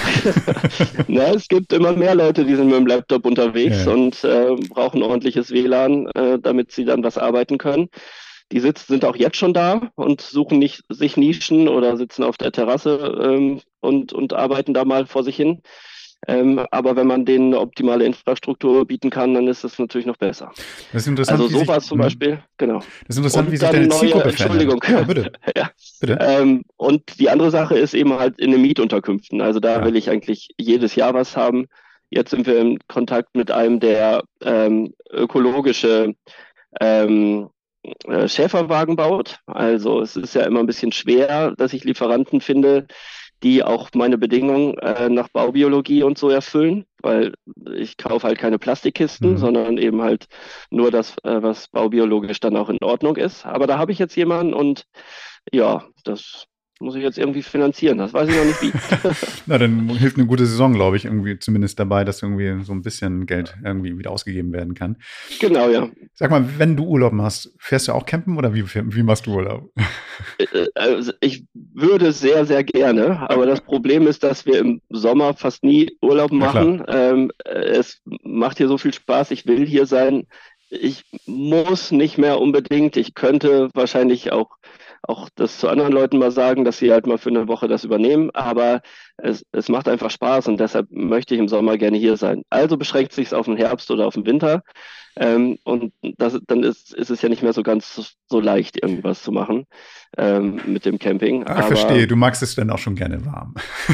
Na, es gibt immer mehr Leute, die sind mit dem Laptop unterwegs Ja. und äh, brauchen ordentliches W L A N, äh, damit sie dann was arbeiten können. Die sitz, sind auch jetzt schon da und suchen nicht, sich Nischen oder sitzen auf der Terrasse ähm, und, und arbeiten da mal vor sich hin. Ähm, aber wenn man denen eine optimale Infrastruktur bieten kann, dann ist das natürlich noch besser. Das ist interessant. Also sowas zum mh. Beispiel, genau. Das ist interessant, Und wie sich dann deine neue- Zielgruppe Entschuldigung. verändert. Ja, bitte. Ja. bitte. Ähm, und die andere Sache ist eben halt in den Mietunterkünften. Also da Ja. will ich eigentlich jedes Jahr was haben. Jetzt sind wir in Kontakt mit einem, der ähm, ökologische ähm, äh, Schäferwagen baut. Also es ist ja immer ein bisschen schwer, dass ich Lieferanten finde, die auch meine Bedingungen äh, nach Baubiologie und so erfüllen, weil ich kaufe halt keine Plastikkisten, Mhm. sondern eben halt nur das, äh, was baubiologisch dann auch in Ordnung ist. Aber da habe ich jetzt jemanden und ja, das muss ich jetzt irgendwie finanzieren. Das weiß ich noch nicht wie. Na, dann hilft eine gute Saison, glaube ich, irgendwie zumindest dabei, dass irgendwie so ein bisschen Geld irgendwie wieder ausgegeben werden kann. Genau, ja. Sag mal, wenn du Urlaub machst, fährst du auch campen oder wie, wie machst du Urlaub? Äh, Also ich würde sehr, sehr gerne, aber das Problem ist, dass wir im Sommer fast nie Urlaub Ja, klar. machen. Ähm, äh, es macht hier so viel Spaß, ich will hier sein. Ich muss nicht mehr unbedingt. Ich könnte wahrscheinlich auch, auch das zu anderen Leuten mal sagen, dass sie halt mal für eine Woche das übernehmen, aber es, es macht einfach Spaß und deshalb möchte ich im Sommer gerne hier sein. Also beschränkt sich es auf den Herbst oder auf den Winter. Ähm, und das, dann ist, ist es ja nicht mehr so ganz so leicht, irgendwas zu machen ähm, mit dem Camping. Ah, ich verstehe, du magst es dann auch schon gerne warm.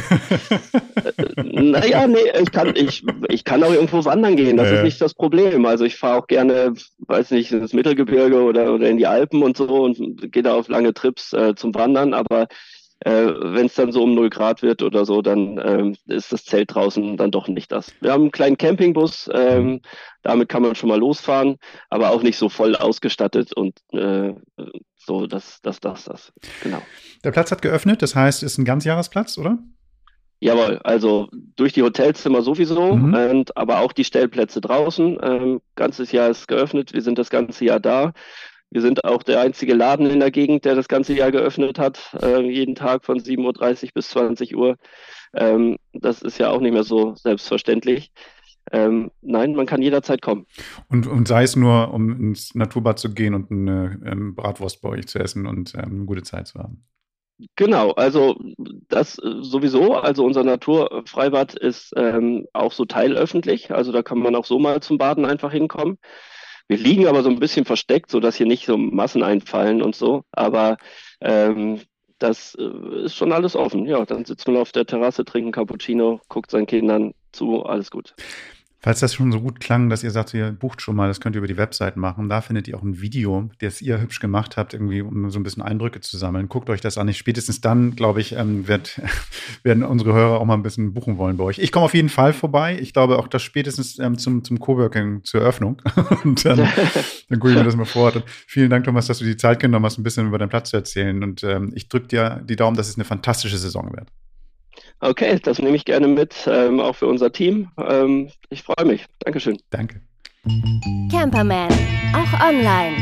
Naja, nee, ich kann, ich, ich kann auch irgendwo wandern gehen, das Ja, ja. ist nicht das Problem. Also ich fahre auch gerne, weiß nicht, ins Mittelgebirge oder, oder in die Alpen und so und gehe da auf lange Trips äh, zum Wandern, aber äh, wenn es dann so um null Grad wird oder so, dann ähm, ist das Zelt draußen dann doch nicht das. Wir haben einen kleinen Campingbus, ähm, damit kann man schon mal losfahren, aber auch nicht so voll ausgestattet und äh, so, dass das, das, das, genau. Der Platz hat geöffnet, das heißt, es ist ein Ganzjahresplatz, oder? Jawohl, also durch die Hotelzimmer sowieso, Mhm. und, aber auch die Stellplätze draußen. Ähm, ganzes Jahr ist geöffnet, wir sind das ganze Jahr da. Wir sind auch der einzige Laden in der Gegend, der das ganze Jahr geöffnet hat, äh, jeden Tag von sieben Uhr dreißig bis zwanzig Uhr. Ähm, das ist ja auch nicht mehr so selbstverständlich. Ähm, nein, man kann jederzeit kommen. Und, und sei es nur, um ins Naturbad zu gehen und eine ähm, Bratwurst bei euch zu essen und ähm, eine gute Zeit zu haben. Genau, also das äh, sowieso. Also unser Naturfreibad ist ähm, auch so teilöffentlich. Also da kann man auch so mal zum Baden einfach hinkommen. Wir liegen aber so ein bisschen versteckt, sodass hier nicht so Massen einfallen und so. Aber ähm, das äh, ist schon alles offen. Ja, dann sitzt man auf der Terrasse, trinkt einen Cappuccino, guckt seinen Kindern zu, alles gut. Falls das schon so gut klang, dass ihr sagt, ihr bucht schon mal, das könnt ihr über die Website machen. Da findet ihr auch ein Video, das ihr hübsch gemacht habt, irgendwie, um so ein bisschen Eindrücke zu sammeln. Guckt euch das an. Ich, spätestens dann, glaube ich, ähm, wird, werden unsere Hörer auch mal ein bisschen buchen wollen bei euch. Ich komme auf jeden Fall vorbei. Ich glaube auch, dass spätestens ähm, zum, zum Coworking zur Eröffnung. Und dann, dann gucke ich mir das mal vor. Und vielen Dank, Thomas, dass du die Zeit genommen hast, ein bisschen über deinen Platz zu erzählen. Und ähm, ich drücke dir die Daumen, dass es eine fantastische Saison wird. Okay, das nehme ich gerne mit, ähm, auch für unser Team. Ähm, ich freue mich. Dankeschön. Danke. Camperman, auch online.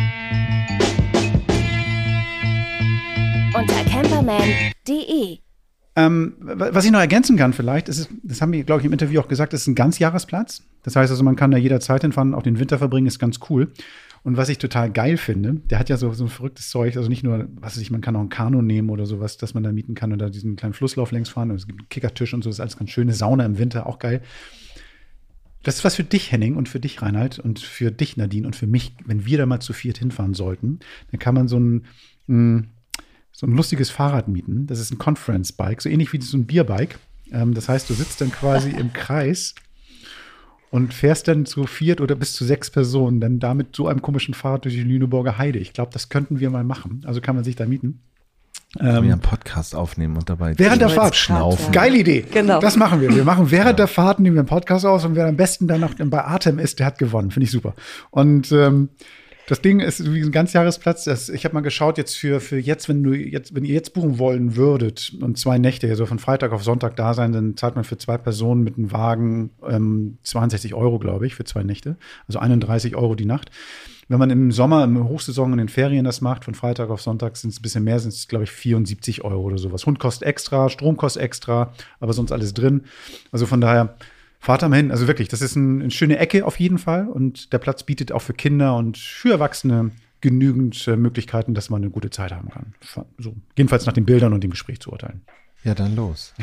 Unter camperman punkt de. Ähm, was ich noch ergänzen kann vielleicht, ist, das haben wir, glaube ich, im Interview auch gesagt, es ist ein Ganzjahresplatz. Das heißt also, man kann da jederzeit hinfahren, auch den Winter verbringen, ist ganz cool. Und was ich total geil finde, der hat ja so, so ein verrücktes Zeug, also nicht nur, was weiß ich, man kann auch ein Kanu nehmen oder sowas, das man da mieten kann und da diesen kleinen Flusslauf längs fahren. Und es gibt einen Kickertisch und so, das ist alles ganz schöne Sauna im Winter, auch geil. Das ist was für dich, Henning, und für dich, Reinhard, und für dich, Nadine, und für mich, wenn wir da mal zu viert hinfahren sollten, dann kann man so ein, mh, so ein lustiges Fahrrad mieten. Das ist ein Conference-Bike, so ähnlich wie so ein Bierbike. Ähm, das heißt, du sitzt dann quasi im Kreis und fährst dann zu viert oder bis zu sechs Personen dann damit so einem komischen Fahrrad durch die Lüneburger Heide. Ich glaube, das könnten wir mal machen. Also kann man sich da mieten. Ähm, wir Ähm, einen Podcast aufnehmen und dabei während der als Fahrt schnaufen. Ja. Geile Idee. Genau. Das machen wir. Wir machen während der Fahrt, nehmen wir einen Podcast aus und wer am besten dann noch bei Atem ist, der hat gewonnen. Finde ich super. Und ähm, das Ding ist wie ein Ganzjahresplatz. Das, ich habe mal geschaut jetzt für, für jetzt, wenn du jetzt, wenn ihr jetzt buchen wollen würdet und zwei Nächte, also von Freitag auf Sonntag da sein, dann zahlt man für zwei Personen mit einem Wagen ähm, zweiundsechzig Euro, glaube ich, für zwei Nächte. Also einunddreißig Euro die Nacht. Wenn man im Sommer, im Hochsaison in den Ferien das macht, von Freitag auf Sonntag sind es ein bisschen mehr, sind es, glaube ich, vierundsiebzig Euro oder sowas. Hund kostet extra, Strom kostet extra, aber sonst alles drin. Also von daher, fahrt am hin. Also wirklich, das ist ein, eine schöne Ecke auf jeden Fall. Und der Platz bietet auch für Kinder und für Erwachsene genügend äh, Möglichkeiten, dass man eine gute Zeit haben kann. So, jedenfalls nach den Bildern und dem Gespräch zu urteilen. Ja, dann los.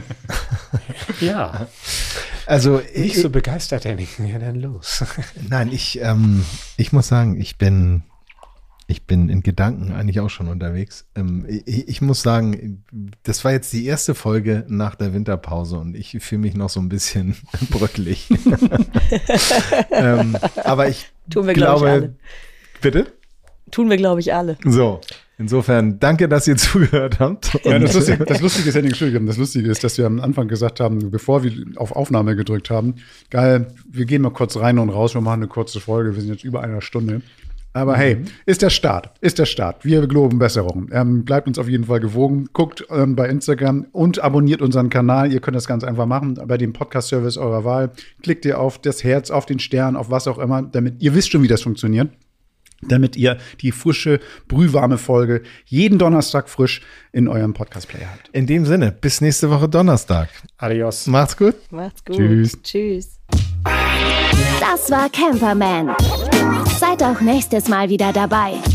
Ja. Also Nicht so begeistert, Henning. Ja, dann los. Nein, ich, ähm, ich muss sagen, ich bin, ich bin in Gedanken eigentlich auch schon unterwegs. Ähm, ich, ich muss sagen, das war jetzt die erste Folge nach der Winterpause und ich fühle mich noch so ein bisschen bröckelig. ähm, aber ich Tun wir, glaube, glaube ich, alle. Bitte? Tun wir, glaube ich, alle. So. Insofern, danke, dass ihr zugehört habt. Ja, das, Lustige, das Lustige ist, Entschuldigung, das Lustige ist, dass wir am Anfang gesagt haben, bevor wir auf Aufnahme gedrückt haben, geil, wir gehen mal kurz rein und raus, wir machen eine kurze Folge, wir sind jetzt über einer Stunde. Aber hey, ist der Start, ist der Start. Wir geloben Besserung. Ähm, bleibt uns auf jeden Fall gewogen, guckt ähm, bei Instagram und abonniert unseren Kanal. Ihr könnt das ganz einfach machen, bei dem Podcast-Service eurer Wahl. Klickt ihr auf das Herz, auf den Stern, auf was auch immer, damit ihr wisst schon, wie das funktioniert. Damit ihr die frische, brühwarme Folge jeden Donnerstag frisch in eurem Podcast-Player habt. In dem Sinne, bis nächste Woche Donnerstag. Adios. Macht's gut. Macht's gut. Tschüss. Tschüss. Das war Camperman. Seid auch nächstes Mal wieder dabei.